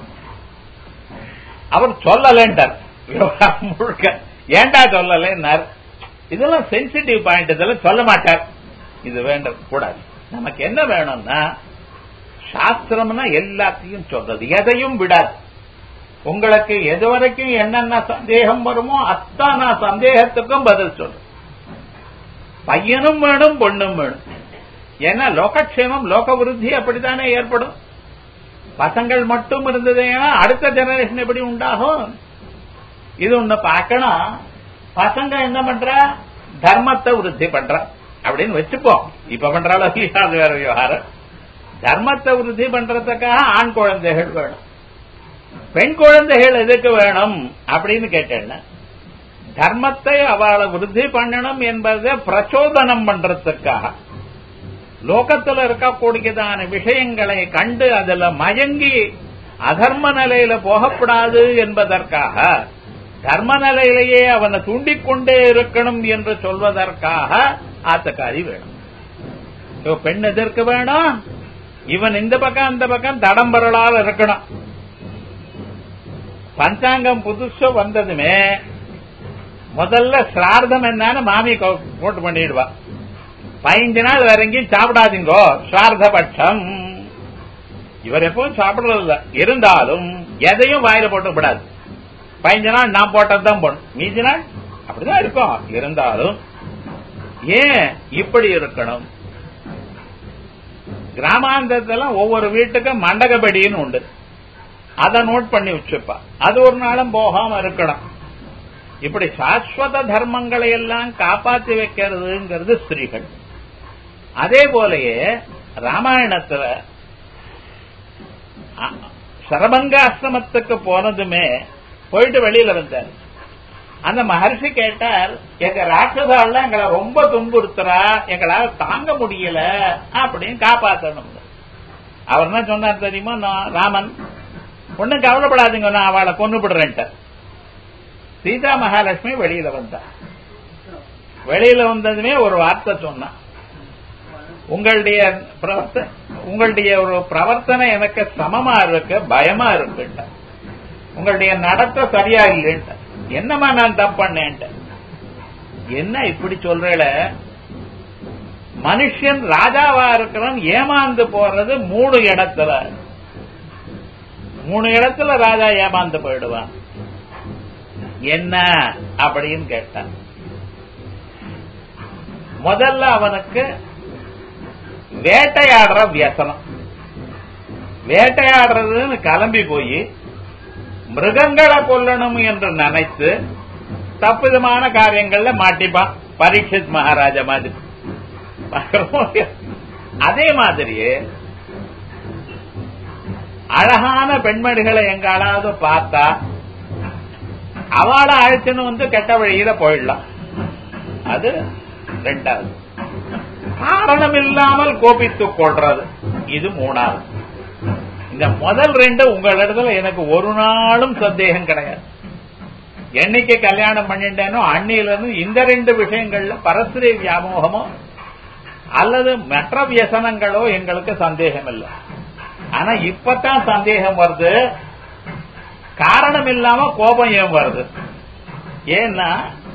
அவர் சொல்லலன்றார் முழுக்க. ஏண்டா சொல்லலன்னார்? இதெல்லாம் சென்சிட்டிவ் பாயிண்ட், இதெல்லாம் சொல்ல மாட்டார். இது வேண்டாம் கூடாது. நமக்கு என்ன வேணும்னா சாஸ்திரம்னா எல்லாத்தையும் சொல்றது, எதையும் விடாது. உங்களுக்கு எது வரைக்கும் என்னென்ன சந்தேகம் வருமோ அத்தனை சந்தேகத்துக்கும் பதில் சொல்றேன். பையனும் வேணும் பொண்ணும் வேணும். ஏன்னா லோகக்ஷேமம் லோக விருத்தி அப்படித்தானே ஏற்படும். பசங்கள் மட்டும் இருந்ததுன்னா அடுத்த ஜெனரேஷன் எப்படி உண்டாகும்? இது ஒண்ணு பார்க்கணும். பசங்க என்ன பண்ற, தர்மத்தை விருத்தி பண்ற அப்படின்னு வச்சுப்போம். இப்ப பண்றாலும் அது வேற விவகாரம். தர்மத்தை விருத்தி பண்றதுக்காக ஆண் குழந்தைகள் வேணும். பெண் குழந்தைகள் எதுக்கு வேணும் அப்படின்னு கேட்டேன்னா, தர்மத்தை அவளை விருத்தி பண்ணணும் என்பதை பிரச்சோதனம் பண்றதுக்காக, லோகத்தில் இருக்கக்கூடியதான விஷயங்களை கண்டு அதுல மயங்கி அதர்ம நிலையில போகக்கூடாது என்பதற்காக, தர்ம நிலையிலேயே அவனை தூண்டிக்கொண்டே இருக்கணும் என்று சொல்வதற்காக ஆத்தக்காரி வேணும். பெண் எதற்கு வேணும்? இவன் இந்த பக்கம் அந்த பக்கம் தடம்பரலால் இருக்கணும். பஞ்சாங்கம் புதுசு வந்ததுமே முதல்ல சிரார்த்தம் என்னன்னு மாமி போட்டு பண்ணிடுவா. பதினஞ்சு நாள் வேற எங்கேயும் சாப்பிடாதீங்கோ, சிரார்த்த பட்சம். இவர் எப்பவும் சாப்பிடுறதில்ல, இருந்தாலும் எதையும் வாயில போட்டு விடாது. பதினஞ்சு நாள் நான் போட்டதுதான் போடணும், மீதி நாள் அப்படிதான் இருக்கும். இருந்தாலும் ஏன் இப்படி இருக்கணும்? கிராமாந்தரத்துல ஒவ்வொரு வீட்டுக்கும் மண்டகப்படின்னு உண்டு, அதை நோட் பண்ணி வச்சுப்பா. அது ஒரு நாளும் போகாம இருக்கணும். இப்படி சாஸ்வத தர்மங்களை எல்லாம் காப்பாற்றி வைக்கிறதுங்கிறது ஸ்திரீகள். அதே போலயே ராமாயணத்துல சரபங்காசிரமத்துக்கு போனதுமே போயிட்டு வெளியில வந்தார். அந்த மகர்ஷி கேட்டார், எங்க ராட்சசால எங்களை ரொம்ப துன்புறுத்துறா, எங்களால தாங்க முடியல அப்படின்னு காப்பாற்றணும். அவர் என்ன சொன்னார் தெரியுமா? ராமன் ஒன்னும் கவலைப்படாதீங்க, நான் அவளை கொண்டு விடுறேன்ட்ட. சீதா மகாலட்சுமி வெளியில வந்தா. வெளியில வந்ததுமே ஒரு வார்த்தை சொன்னா, உங்களுடைய உங்களுடைய ஒரு பிரவர்த்தனை எனக்கு சமமா இருக்கு, பயமா இருக்குட்ட. உங்களுடைய நடத்த சரியா இல்லைன்ட்ட. என்னமா நான் தப்பு பண்ணேன்ட்ட. என்ன இப்படி சொல்றேல? மனுஷன் ராஜாவா இருக்கிறவன் ஏமாந்து போறது மூணு இடத்துல. மூணு இடத்துல ராஜா ஏமாந்து போயிடுவான். என்ன அப்படின்னு கேட்டான். முதல்ல அவனுக்கு வேட்டையாடுற வியசனம். வேட்டையாடுறதுன்னு கிளம்பி போய் மிருகங்களை கொல்லணும் என்று நினைத்து தப்புதமான காரியங்கள்ல மாட்டிப்பான். பரீட்சித் மகாராஜா மாதிரி. அதே மாதிரியே அழகான பெண்மணிகளை எங்காலாவது பார்த்தா அவளை அழைச்சுன்னு வந்து கெட்ட வழியில போயிடலாம். அது ரெண்டாவது. காரணம் இல்லாமல் கோபித்துக் கொள்றது, இது மூணாவது. இந்த முதல் ரெண்டு உங்களிடத்துல எனக்கு ஒரு நாளும் சந்தேகம் கிடையாது. என்னைக்கு கல்யாணம் பண்ணிட்டேனோ அன்னில இருந்து இந்த ரெண்டு விஷயங்கள்ல பரஸ்பர வியாமோகமோ அல்லது மற்ற வியசனங்களோ எங்களுக்கு சந்தேகம் இல்லை. ஆனா இப்பதான் சந்தேகம் வருது, காரணம் இல்லாம கோபம் ஏன் வருது? ஏன்னா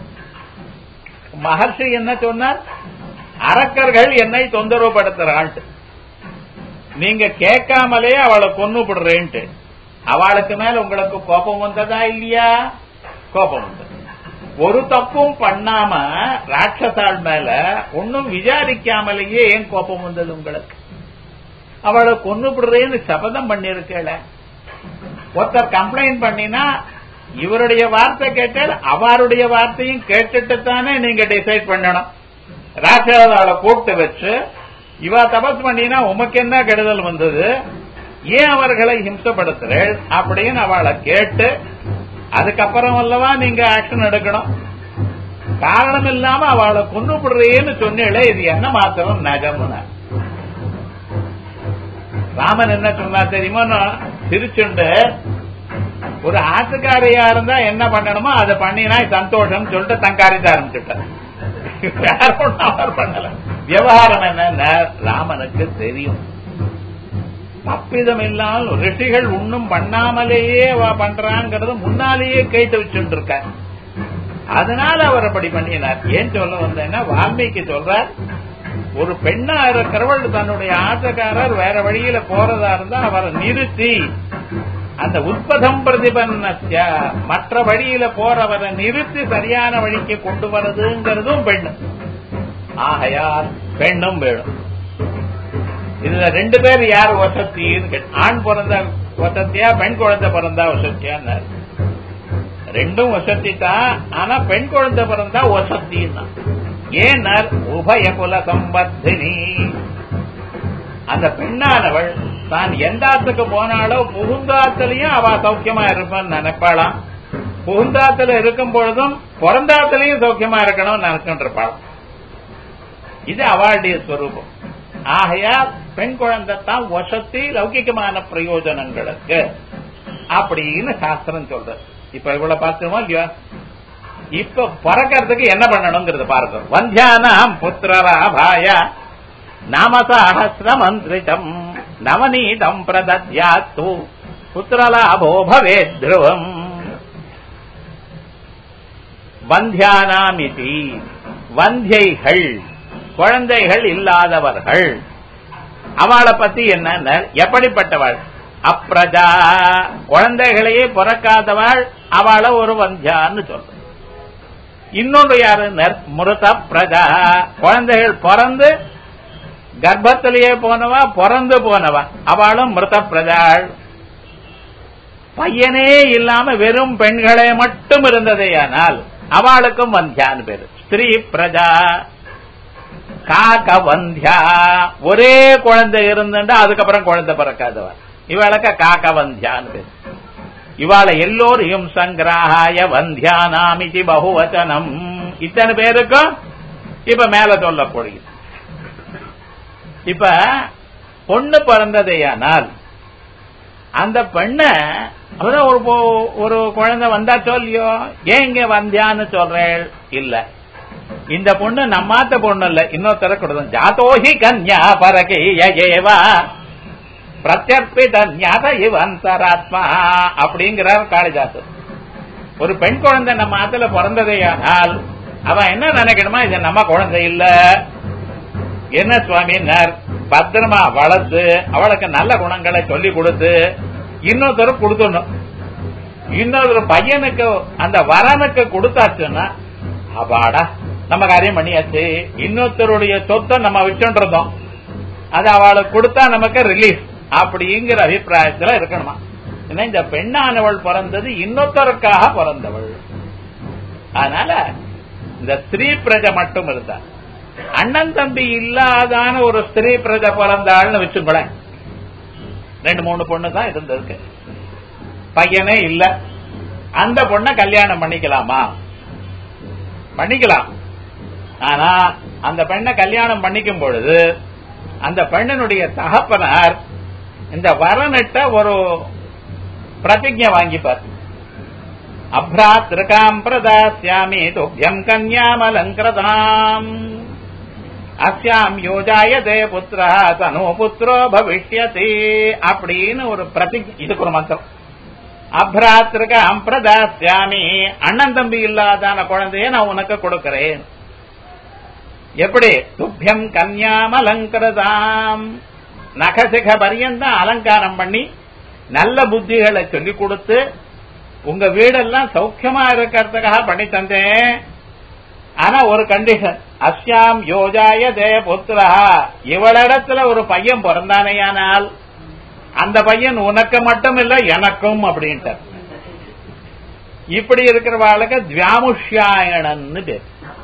மகர்ஷி என்ன சொன்னார்? அரக்கர்கள் என்னை தொந்தரவு படுத்துறாள், நீங்க கேட்காமலே அவளை கொன்னு விடுறேன்ட்டு. அவளுக்கு மேல உங்களுக்கு கோபம் வந்ததா இல்லையா? கோபம் வந்தது. ஒரு தப்பும் பண்ணாம ராட்சசாள் மேல ஒன்னும் விசாரிக்காமலேயே ஏன் கோபம் வந்தது உங்களுக்கு? அவளை கொன்னு விடுறேன்னு சபதம் பண்ணிருக்கல. ஒருத்தர் கம்ப்ளைண்ட் பண்ணினா இவருடைய வார்த்தை கேட்டால் அவருடைய வார்த்தையும் கேட்டுட்டு தானே நீங்க டிசைட் பண்ணணும். ராட்சசாளை கூப்பிட்டு வச்சு இவா தபஸ் பண்ணினா உமக்கு என்ன கெடுதல் வந்தது, ஏன் அவர்களை ஹிம்சப்படுத்துறேன் அப்படின்னு அவளை கேட்டு அதுக்கப்புறம் அல்லவா நீங்க ஆக்ஷன் எடுக்கணும். காரணம் இல்லாம அவளை கொண்டு விடுறேன்னு சொன்னீங்களே, இது என்ன மாத்திரம் நகம்னா? ராமன் என்ன சொன்னா தெரியுமா? சிரிச்சுண்டு ஒரு ஆத்துக்காரியா இருந்தா என்ன பண்ணணுமோ அதை பண்ணினா சந்தோஷம் சொல்லிட்டு தங்காரித்த ஆரம்பிச்சுட்டார். வேற ஒன்றும் அவர் பண்ணல. விவகாரம் என்ன, ராமனுக்கு தெரியும் தப்பிதம் இல்லாமல் ரிஷிகள் ஒன்னும் பண்ணாமலேயே பண்றாங்கிறது முன்னாலேயே கேட்டு வச்சுட்டு இருக்க. அதனால அவர் அப்படி பண்ணினார். ஏன் சொல்ல வந்தேன்னா, வால்மீகி சொல்றார், ஒரு பெண்ணா இருக்கிறவள் தன்னுடைய ஆசைக்காரர் வேற வழியில போறதா இருந்தா அவரை நிறுத்தி அந்த உற்பதம் பிரதிபன்னஸ்ய மற்ற வழியில போறவரை நிறுத்தி சரியான வழிக்கு கொண்டு வரதுங்கிறதும் பெண்ணு. ஆகையால் பெண்ணும் வேணும். இதுல ரெண்டு பேர் யார் வசத்தின்னு, ஆண் பிறந்தா வசத்தியா பெண் குழந்தை பிறந்தா வசத்தியா? ரெண்டும் வசதி தான். ஆனா பெண் குழந்தை பிறந்தா வசத்தின்னா ஏனர் உபய குல சம்பத்தினி. அந்த பெண்ணானவள் தான் எந்த ஆத்துக்கு போனாலோ புகுந்தாத்திலையும் அவ சௌக்கியமா இருப்பான்னு நினைப்பாளாம். புகுந்தாத்துல இருக்கும் பொழுதும் பிறந்தாத்திலையும் சௌக்கியமா இருக்கணும்னு நினைச்சுட்டு இருப்பாள். இது அவளுடைய ஸ்வரூபம். ஆகையால் பெண் குழந்தை தான் வசதி லௌகிகமான பிரயோஜனங்களுக்கு அப்படின்னு சாஸ்திரம் சொல்றது. இப்ப இவ்வளவு பார்த்துருவோம் இல்லையா? இப்ப பறக்கிறதுக்கு என்ன பண்ணணுங்கிறது பாருங்க. வந்தியானாம் புத்திரராபாய நாமசாஹஸ்ர மந்திரிதம் நவநீதம் பிரதத்யாத்து புத்திரலாபோ பவேத் த்ருவம். வந்தியானாமிதி வந்தியைகள், குழந்தைகள் இல்லாதவர்கள். அவளை பத்தி என்ன, எப்படிப்பட்டவள்? அப்ரஜா, குழந்தைகளையே பிறக்காதவள், அவளை ஒரு வந்தியான்னு சொல்ற. இன்னொன்று யாரு, மிருத பிரஜா, குழந்தைகள் பிறந்து கர்ப்பத்திலேயே போனவா, பிறந்து போனவா, அவளும் மிருத பிரஜாள். பையனே இல்லாம வெறும் பெண்களே மட்டும் இருந்ததேயானால் அவளுக்கும் வந்தியான்னு பேரு. ஸ்திரீ பிரஜா, காக வந்தியா, ஒரே குழந்தை இருந்துட்டா அதுக்கப்புறம் குழந்தை பிறக்காதவா, இவளுக்கு காக வந்தியான்னு பேரு. இவாளை எல்லோரையும் சங்கிரகாய வந்தியானாமிதி பகுவச்சனம். இத்தனை பேருக்கும் இப்ப மேல சொல்லப்படுகிறது. இப்ப பொண்ணு பிறந்ததையானால் அந்த பெண்ண அப்பதான் ஒரு ஒரு குழந்தை வந்தாச்சோ இல்லையோ, ஏன் இங்க வந்தியான்னு சொல்றேன்? இல்ல, இந்த பொண்ணு நம்மாத்த பொண்ணு இல்ல, இன்னொருத்தர கொடுத்தோம். ஜாதோஹி கன்யா பரகேயேவா பிரத்யர்ப்பித ஞாத இவந்தராத்மா அப்படிங்கிறார் காளிதாசர். ஒரு பெண் குழந்தை நம்ம ஆத்துல பிறந்ததையானால் அவன் என்ன நினைக்கணுமா, இது நம்ம குழந்தை இல்ல, என்ன சுவாமினார், பத்திரமா வளர்த்து அவளுக்கு நல்ல குணங்களை சொல்லி கொடுத்து இன்னொருத்தர கொடுத்துடணும். இன்னொரு பையனுக்கு அந்த வரனுக்கு கொடுத்தாச்சுன்னா அப்பாடா நம்ம காரியம் பண்ணியாச்சு, இன்னொருத்தருடைய சொத்தை நம்ம வச்சுருந்தோம், அது அவளுக்கு கொடுத்தா நமக்கு ரிலீஃப் அப்படிங்கிற அபிப்பிராயத்துல இருக்கணுமா. ஏன்னா இந்த பெண்ணானவள் பிறந்தது இன்னொருத்தருக்காக பிறந்தவள். அதனால இந்த ஸ்திரீ பிரஜை மட்டும் இருந்தா, அண்ணன் தம்பி இல்லாதான ஒரு ஸ்திரீ பிரஜை பிறந்தாள்னு வச்சுக்கோளேன், ரெண்டு மூணு பொண்ணு தான் இருந்ததுக்கு, பையனே இல்ல, அந்த பொண்ணை கல்யாணம் பண்ணிக்கலாமா? பண்ணிக்கலாம். ஆனா அந்த பெண்ணை கல்யாணம் பண்ணிக்கும் பொழுது அந்த பெண்ணனுடைய தகப்பனார் இந்த வரனிட்ட ஒரு பிரதிஜை வாங்கிப்பார். அப்ராத்ருகாம் பிரதாஸ்யாமி துப்யம் கன்யாம் அலங்கிருதாம் அஸ்யாம் யோஜாயதே புத்ரா தனோ புத்ரோ பவிஷ்யதி அப்படின்னு ஒரு பிரதிஜை. இதுக்கு ஒரு மந்திரம். அப்ராத்ருகாம் பிரதாஸ்யாமி, அண்ணன் தம்பி இல்லாதான குழந்தைய நான் உனக்கு கொடுக்கிறேன். எப்படி? துப்யம் கன்யாம் அலங்கிருதாம், நகசிக பரியந்தம் அலங்காரம் பண்ணி நல்ல புத்திகளை சொல்லிக் கொடுத்து உங்க வீடெல்லாம் சௌக்கியமா இருக்கிறதுக்காக பண்ணி தந்தேன். ஆனா ஒரு கண்டிஷன், அஸ்யாம் யோஜாய தே புத்திரா, இவளிடத்துல ஒரு பையன் பிறந்தானேயானால் அந்த பையன் உனக்கு மட்டும் இல்ல எனக்கும் அப்படின்ட்டு. இப்படி இருக்கிறவாளுக்கு திவாமுஷ்யாயணன்னு பேர்.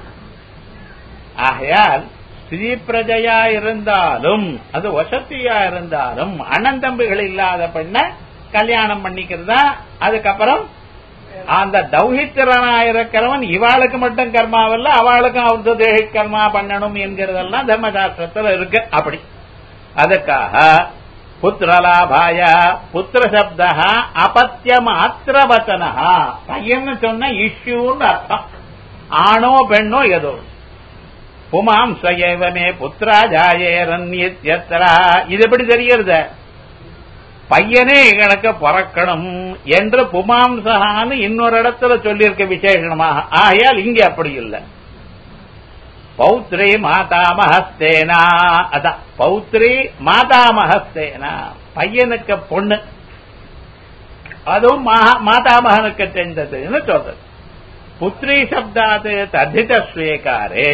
ஆகையால் ஸ்ரீ பிரஜையா இருந்தாலும் அது வசதியா இருந்தாலும் அண்ணன் தம்பிகள் இல்லாத பெண்ண கல்யாணம் பண்ணிக்கிறதா. அதுக்கப்புறம் அந்த தௌஹித்திரனா இருக்கிறவன் இவாளுக்கு மட்டும் கர்மாவில்ல, அவளுக்கும் அவருக்கு தேஹி கர்மா பண்ணணும் என்கிறதெல்லாம் தர்மசாஸ்திரத்தில் இருக்கு. அப்படி அதுக்காக புத்திரலாபாய புத்திர சப்தா அபத்திய மாத்திர வச்சனா பையன்னு சொன்ன இஷ்யூன்னு அர்த்தம். ஆணோ பெண்ணோ ஏதோ. புமாம் சயவமே புத்திரா ஜாயேரன்யத்ரா இது எப்படி தெரிகிறது? பையனே எனக்கு பிறக்கணும் என்று புமாம்சகான்னு இன்னொரு இடத்துல சொல்லியிருக்க விசேஷமாக. ஆகையால் இங்கே அப்படி இல்லை. பௌத்ரி மாதாமஹஸ்தேனா அதான் பௌத்ரி மாதாமஹஸ்தேனா பையனுக்கு பொண்ணு, அதுவும் மாதாமகனுக்கு செஞ்சதுன்னு சொல்றது. புத்ரி சப்தாது ததித ஸ்வீகாரே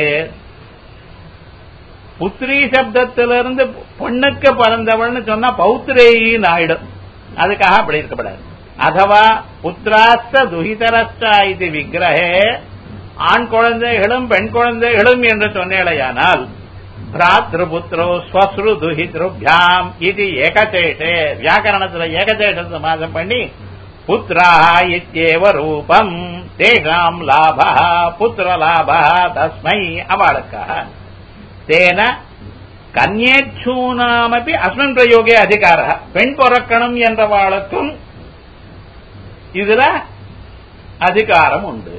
புத்ரி சப்தத்திலிருந்து பொண்ணுக்கு பிறந்தவள்னு சொன்னா பௌத்ரேயின்னு ஆயிடும். அதுக்காக அப்படி இருக்கப்படாது. அதவா புத்திராஸ்த துஹிதரஸ்டா இது விக்கிரகே ஆண் குழந்தைகளும் பெண் குழந்தைகளும் என்று சொன்னேலையானால் பிராத்ருபுத்ரோ ஸ்வஸ்ரு துஹித்ருபியாம் இது ஏகசேஷே வியாக்கரணத்துல ஏகசேஷத்தை மாதம் பண்ணி புத்திரா இத்யேவ ரூபம் தேஷாம் லாபா புத்திர லாபா தஸ்மை அவளுக்காக தேன கன்யேச்சூனாமபி அஸ்மின் பிரயோகே அதிகார பெண் பிறக்கணும் என்றவாளுக்கும் இதுல அதிகாரம் உண்டு.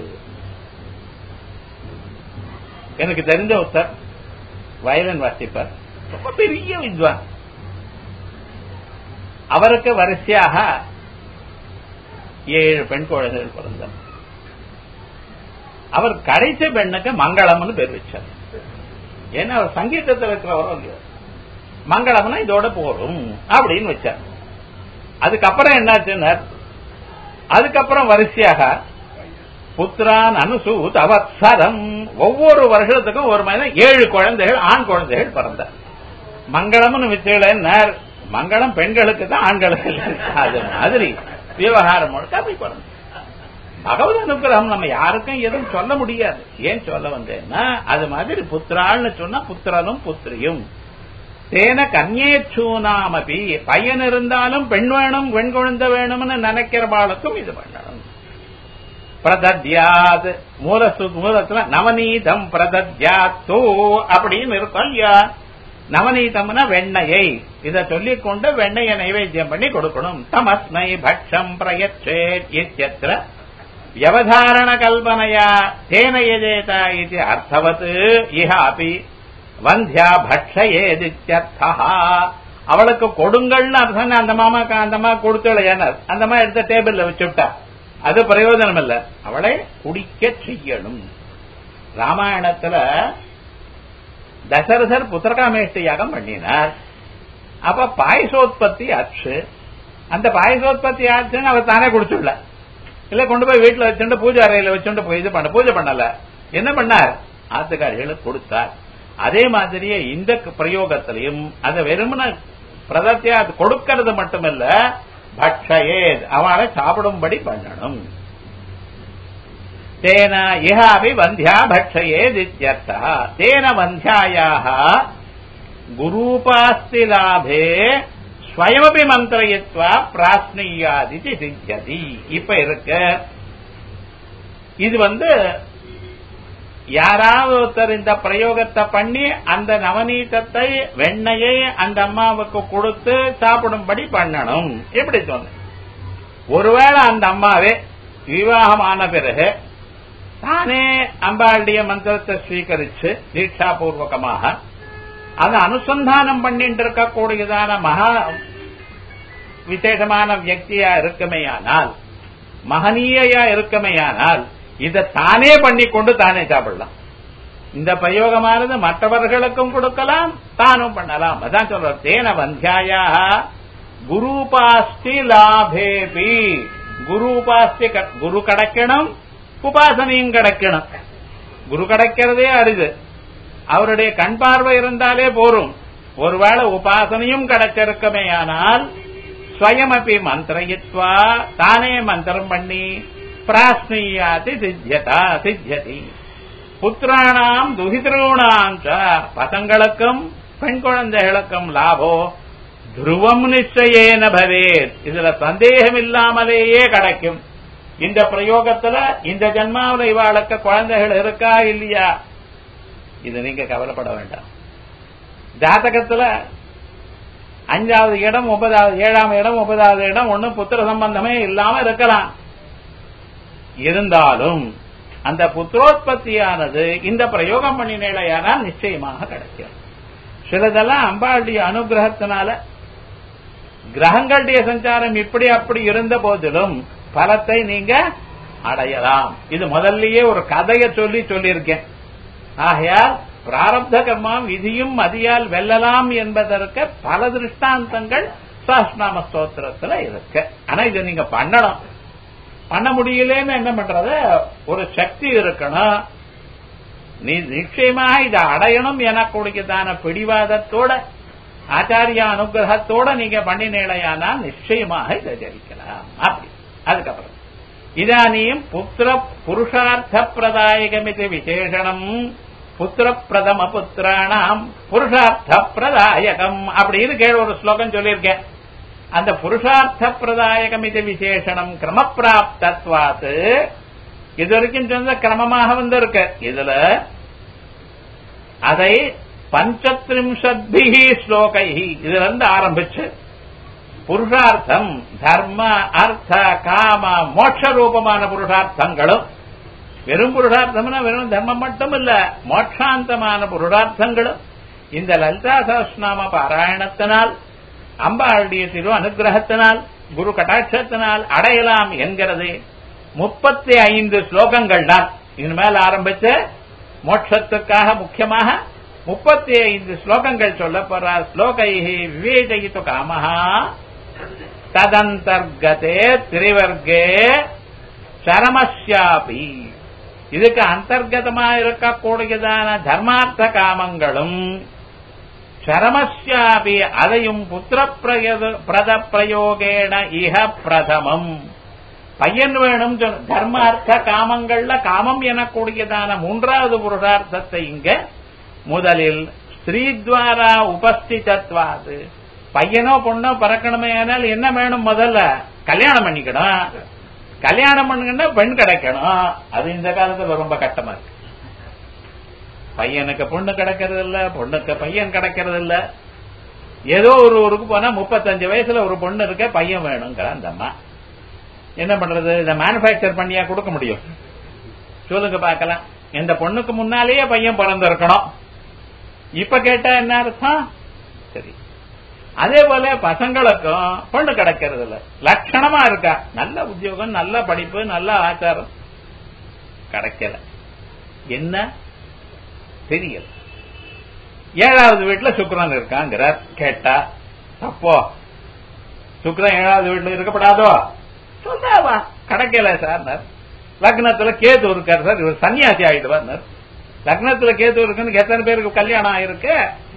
எனக்கு தெரிஞ்ச ஒருத்தர் வயலின் வாசிப்பார், ரொம்ப பெரிய வித்வான். அவருக்கு வரிசையாக ஏழு பெண் குழந்தைகள் பிறந்தார். அவர் கடைசி பெண்ணுக்கு மங்களம்னு பேர் வச்சார். ஏன்னா அவர் சங்கீதத்தில் இருக்கிறவரோ இல்லையோ, மங்களம்னா இதோட போரும் அப்படின்னு வச்சார். அதுக்கப்புறம் என்னாச்சுன்னா அதுக்கப்புறம் வரிசையாக புத்திரான் அனுசூத் அவத்சரம் ஒவ்வொரு வருஷத்துக்கும் ஒரு மாதிரி ஏழு குழந்தைகள் ஆண் குழந்தைகள் பிறந்தார். மங்களம்னு வச்சுனர் மங்களம் பெண்களுக்கு தான் ஆண்களுக்கு இல்லை. அது மாதிரி விவகாரம் முழுக்க அப்படி பிறந்த பகவத் அனுகிரகம் நம்ம யாருக்கும் எதுவும் சொல்ல முடியாது. ஏன் சொல்ல வந்தேன்னா அது மாதிரி புத்திராள்னு சொன்னா புத்திரனும் புத்திரியும் தேன கன்யேச்சூனாமபி பையன் இருந்தாலும் பெண் வேணும் பெண் குழந்தை வேணும்னு நினைக்கிறவாளுக்கும் இது பண்ணணும். பிரதத்யாத் மூலசு மூலத்துல நவநீதம் பிரதத்யாத்தோ அப்படின்னு இருக்கும் இல்லையா. நவநீதம்னா வெண்ணையை இதை சொல்லிக் கொண்டு வெண்ணையை நைவேத்தியம் பண்ணி கொடுக்கணும். தமஸ்மை பட்சம் பிரயச்சேத் இத்யத்ர வியவதாரண கல்பனையா தேன யஜேதா இது அர்த்தவத் இஹ அபி வந்தியா பட்சயேதித்யர்த்தா அவளுக்கு கொடுங்கள்னு அர்த்தம். அந்த மாமாக்கு அந்த மா கொடுத்தலையான அந்த மா எடுத்த டேபிள்ல வச்சுட்டா அது பிரயோஜனம் இல்ல, அவளை குடிக்க செய்யணும். ராமாயணத்துல தசரதர் புத்திரகாமேஷ்டி யாகம் பண்ணினார். அப்ப பாயசோத்பத்தி ஆச்சு. அந்த பாயசோத்பத்தி ஆச்சுன்னு அவர் தானே குடிச்சுடல, இல்ல கொண்டு போய் வீட்டுல வச்சுட்டு பூஜை அறையில வச்சுட்டு போய் இது பண்ண பூஜை பண்ணல. என்ன பண்ணார்? ஆத்துக்காரிகளுக்கு கொடுத்தார். அதே மாதிரியே இந்த பிரயோகத்திலையும் அதை வெறுமன பிரதத்தியா கொடுக்கிறது மட்டுமல்ல, பட்சயே அவளை சாப்பிடும்படி பண்ணணும். தேன இஹாபி வந்தியா பட்சயேத் இத்யர்த்தா தேன வந்தியாயாः குரூபாஸ்தி லாபே ஸ்வயமபி மந்திரயித்வா பிராஸ்னியாதிதி சித்தியதி. இப்ப இருக்க இது வந்து யாராவது ஒருத்தர் இந்த பிரயோகத்தை பண்ணி அந்த நவநீதத்தை வெண்ணையை அந்த அம்மாவுக்கு கொடுத்து சாப்பிடும்படி பண்ணணும். எப்படி சொன்ன ஒருவேளை அந்த அம்மாவே விவாகமான பிறகு தானே அம்பாளுடைய மந்திரத்தை ஸ்வீகரிச்சு தீட்சா பூர்வகமாக அதை அனுசந்தானம் பண்ணிட்டு இருக்கக்கூடியதான மகா விசேஷமான வியக்தியா இருக்குமேயானால், மகனீயா இருக்குமேயானால் இதை தானே பண்ணி கொண்டு தானே சாப்பிடலாம். இந்த பிரயோகமானது மற்றவர்களுக்கும் கொடுக்கலாம், தானும் பண்ணலாம். அதான் சொல்ற தேன வந்தியாயா குருபாஸ்தி லாபேபி. குருபாஸ்தி குரு கிடைக்கணும், உபாசனையும் கிடைக்கணும். குரு கிடைக்கிறதே அரிது, அவருடைய கண் பார்வை இருந்தாலே போரும். ஒருவேளை உபாசனையும் கிடைச்சிருக்கமேயானால் ஸ்வயமபி மந்திரயித்வா தானே மந்திரம் பண்ணி பிராஸ்னியாதி சித்தியதா சித்தியதி. புத்திராணாம் துஹித்ரூணாம் ச பசங்களுக்கும் பெண் குழந்தைகளுக்கும் லாபோ துருவம் நிச்சயேன பவேத். இதுல சந்தேகம் இல்லாமலேயே கிடைக்கும். இந்த பிரயோகத்துல இந்த ஜன்மாவில இவாளுக்கு குழந்தைகள் இருக்கா இல்லையா இது நீங்க கவலைப்பட வேண்டாம். ஜாதகத்துல அஞ்சாவது இடம் ஒன்பதாவது ஏழாம் இடம் ஒன்பதாவது இடம் ஒன்னும் புத்திர சம்பந்தமே இல்லாம இருக்கலாம். இருந்தாலும் அந்த புத்திரோத்பத்தியானது இந்த பிரயோகம் பண்ணினேலையானால் நிச்சயமாக கிடைக்கும். சிலதெல்லாம் அம்பாளுடைய அனுகிரகத்தினால கிரகங்களுடைய சஞ்சாரம் இப்படி அப்படி இருந்த போதிலும் பலத்தை நீங்க அடையலாம். இது முதல்லயே ஒரு கதையை சொல்லி சொல்லியிருக்கேன். ஆகையால் பிராரப்த கர்மம் விதியும் மதியால் வெல்லலாம் என்பதற்கு பல திருஷ்டாந்தங்கள் சஹஸ்ரநாம ஸ்தோத்திரத்துல இருக்கு. ஆனா இதை நீங்க பண்ணணும். பண்ண முடியலன்னு என்ன பண்றது, ஒரு சக்தி இருக்கணும். நீ நிச்சயமாக இதை அடையணும் எனக்கூடியதான பிடிவாதத்தோட ஆச்சாரிய அனுகிரகத்தோட நீங்க பண்ணினேலையானால் நிச்சயமாக இதை ஜெயிக்கலாம். அப்படி அதுக்கப்புறம் இதானியும் புத்திர புருஷார்த்த பிரதாயகமிதி விசேஷனம் புத்திர பிரதம புத்திராணாம் புருஷார்த்த பிரதாயகம் அப்படின்னு கேள் ஒரு ஸ்லோகம் சொல்லியிருக்கேன். அந்த புருஷார்த்த பிரதாயகம் இது விசேஷனம் கிரமப்பிராப்தத்வாத்து இது வரைக்கும் சொன்ன கிரமமாக வந்திருக்கு. இதுல அதை பஞ்சத்ரிம்சத்பிஹி ஸ்லோகைஹி இதுல இருந்து ஆரம்பிச்சு புருஷார்த்தம் தர்ம அர்த்த காம மோட்ச ரூபமான புருஷார்த்தங்களும், வெறும் புருஷார்த்தம்னா வெறும் தர்மம் மட்டும் இல்ல, மோட்சாந்தமான புருஷார்த்தங்களும் இந்த லலிதா சஹஸ்ரநாம பாராயணத்தினால் அம்பாளுடைய திரு அனுகிரகத்தினால் குரு கடாட்சத்தினால் அடையலாம் என்கிறது முப்பத்தி ஐந்து ஸ்லோகங்கள் தான். இனிமேல் ஆரம்பிச்ச மோட்சத்துக்காக முக்கியமாக முப்பத்தி ஐந்து ஸ்லோகங்கள் சொல்லப்படுற ஸ்லோகைஹி விவேகயிது காமஹா ததந்தர்கதே திரிவர்கே சரமஸ்யாபி இதுக்கு அந்தர்கதமா இருக்கக்கூடியதான தர்மார்த்த காமங்களும் சரமஸ்யாபி அதையும் புத்திர பிரத பிரயோகேண இஹ பிரதமம் பையன் வேணும் தர்மார்த்த காமங்கள்ல காமம் எனக்கூடியதான மூன்றாவது புருஷார்த்தத்தை இங்க முதலில் ஸ்ரீத்வாரா உபஸ்திதத்வாது பையனோ பொண்ணோ பறக்கணுமே ஆனால் என்ன வேணும், முதல்ல கல்யாணம் பண்ணிக்கணும். கல்யாணம் பண்ணுங்கன்னா பெண் கிடைக்கணும். அது இந்த காலத்துல ரொம்ப கட்டமா இருக்கு. பையனுக்கு பொண்ணு கிடைக்கிறது இல்ல, பொண்ணுக்கு பையன் கிடைக்கிறது இல்ல. ஏதோ ஒரு ஊருக்கு போனா முப்பத்தஞ்சு வயசுல ஒரு பொண்ணு இருக்க பையன் வேணுங்கிற அந்த அம்மா என்ன பண்றது, இதை மேனுபேக்சர் பண்ணியா கொடுக்க முடியும்? சொல்லுங்க பாக்கலாம். இந்த பொண்ணுக்கு முன்னாலேயே பையன் பிறந்திருக்கணும். இப்ப கேட்டா என்ன அர்த்தம்? சரி, அதே போல பசங்களுக்கும் பொண்ணு கிடைக்கிறது இல்ல. லட்சணமா இருக்கா, நல்ல உத்தியோகம், நல்ல படிப்பு, நல்ல ஆச்சாரம், கிடைக்கல. என்ன தெரியல. ஏழாவது வீட்டுல சுக்கிரன் இருக்காங்கிறார். கேட்டா அப்போ சுக்கிரன் ஏழாவது வீட்டுல இருக்கப்படாதோ? சொல்லாவா கிடைக்கல சார். லக்னத்துல கேது இருக்காரு சார், இவர் சன்னியாசி ஆயிடுவார். லக்னத்துல கேது இருக்குன்னு எத்தனை பேருக்கு கல்யாணம் ஆயிருக்கு?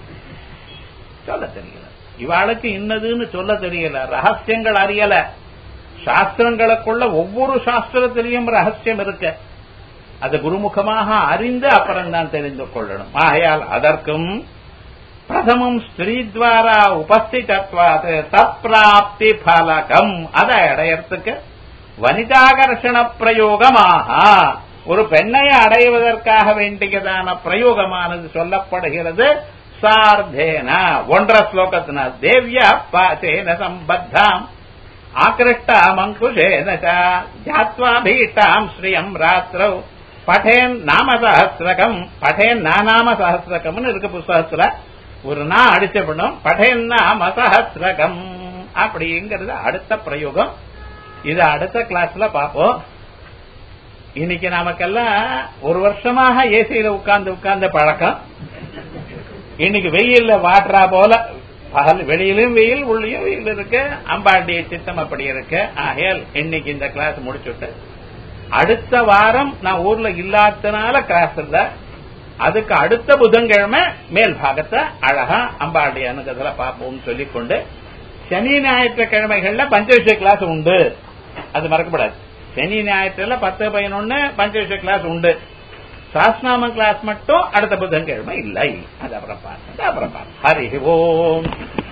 சொல்ல தெரியல. இவாளுக்கு இன்னதுன்னு சொல்ல தெரியல. ரகசியங்கள் அறியல. சாஸ்திரங்களுக்குள்ள ஒவ்வொரு சாஸ்திரத்திலையும் ரகசியம் இருக்கு. அது குருமுகமாக அறிந்து அப்புறம் தான் தெரிந்து கொள்ளணும். ஆகையால் அதற்கும் பிரதமம் ஸ்ரீத்வாரா உபஸ்திதத்வாது தற்பிராப்தி பலகம் அதை அடையறதுக்கு வனிதாகர்ஷண பிரயோகமாக ஒரு பெண்ணை அடைவதற்காக வேண்டியதான பிரயோகமானது சொல்லப்படுகிறது. சார்தேன ஒன்றரை ஸ்லோகத்தினால் தேவ்யா பாசேன சம்பத்தாம் ஆகிருஷ்டாம் அங்குஷேன ஜாத்வா பீட்டாம் ஸ்ரீயம் ராத்திரௌ படேன் நாம சஹஸ்ரகம் படேன் நாம சஹஸ்ரகம்னு இருக்கு புஸ்தகத்துல. ஒரு நா அடிச்சப்படும் படேன் நாம சஹஸ்ரகம் அப்படிங்கிறது அடுத்த பிரயோகம். இது அடுத்த கிளாஸ்ல பாப்போம். இன்னைக்கு நமக்கெல்லாம் ஒரு வருஷமாக ஏசியில உட்கார்ந்து உட்கார்ந்த பழக்கம். இன்னைக்கு வெயில்ல வாட்டுறா போல பகல் வெளியிலும் வெயில் உள்ளியும் வெயில் இருக்கு. அம்பாண்டிய சித்தம் அப்படி இருக்கு. ஆகையால் இன்னைக்கு இந்த கிளாஸ் முடிச்சுட்டு அடுத்த வாரம் நான் ஊர்ல இல்லாதனால கிளாஸ் இல்ல. அதுக்கு அடுத்த புதன்கிழமை மேல் பாகத்தை அழகா அம்பாண்டிய அனுகத்துல பார்ப்போம் சொல்லிக்கொண்டு சனி ஞாயிற்றுக்கிழமைகள்ல பஞ்சவிஷய கிளாஸ் உண்டு. அது மறக்கப்படாது. சனி ஞாயிற்றுல பத்து பதினொன்னு பஞ்சவிஷய கிளாஸ் உண்டு. சாஸ்நாம கிளாஸ் மட்டும் அடுத்த புதன்கிழமை இல்லை. அது அப்புறம் பார்த்து அப்புறம் பார்த்து ஹரி ஓம்.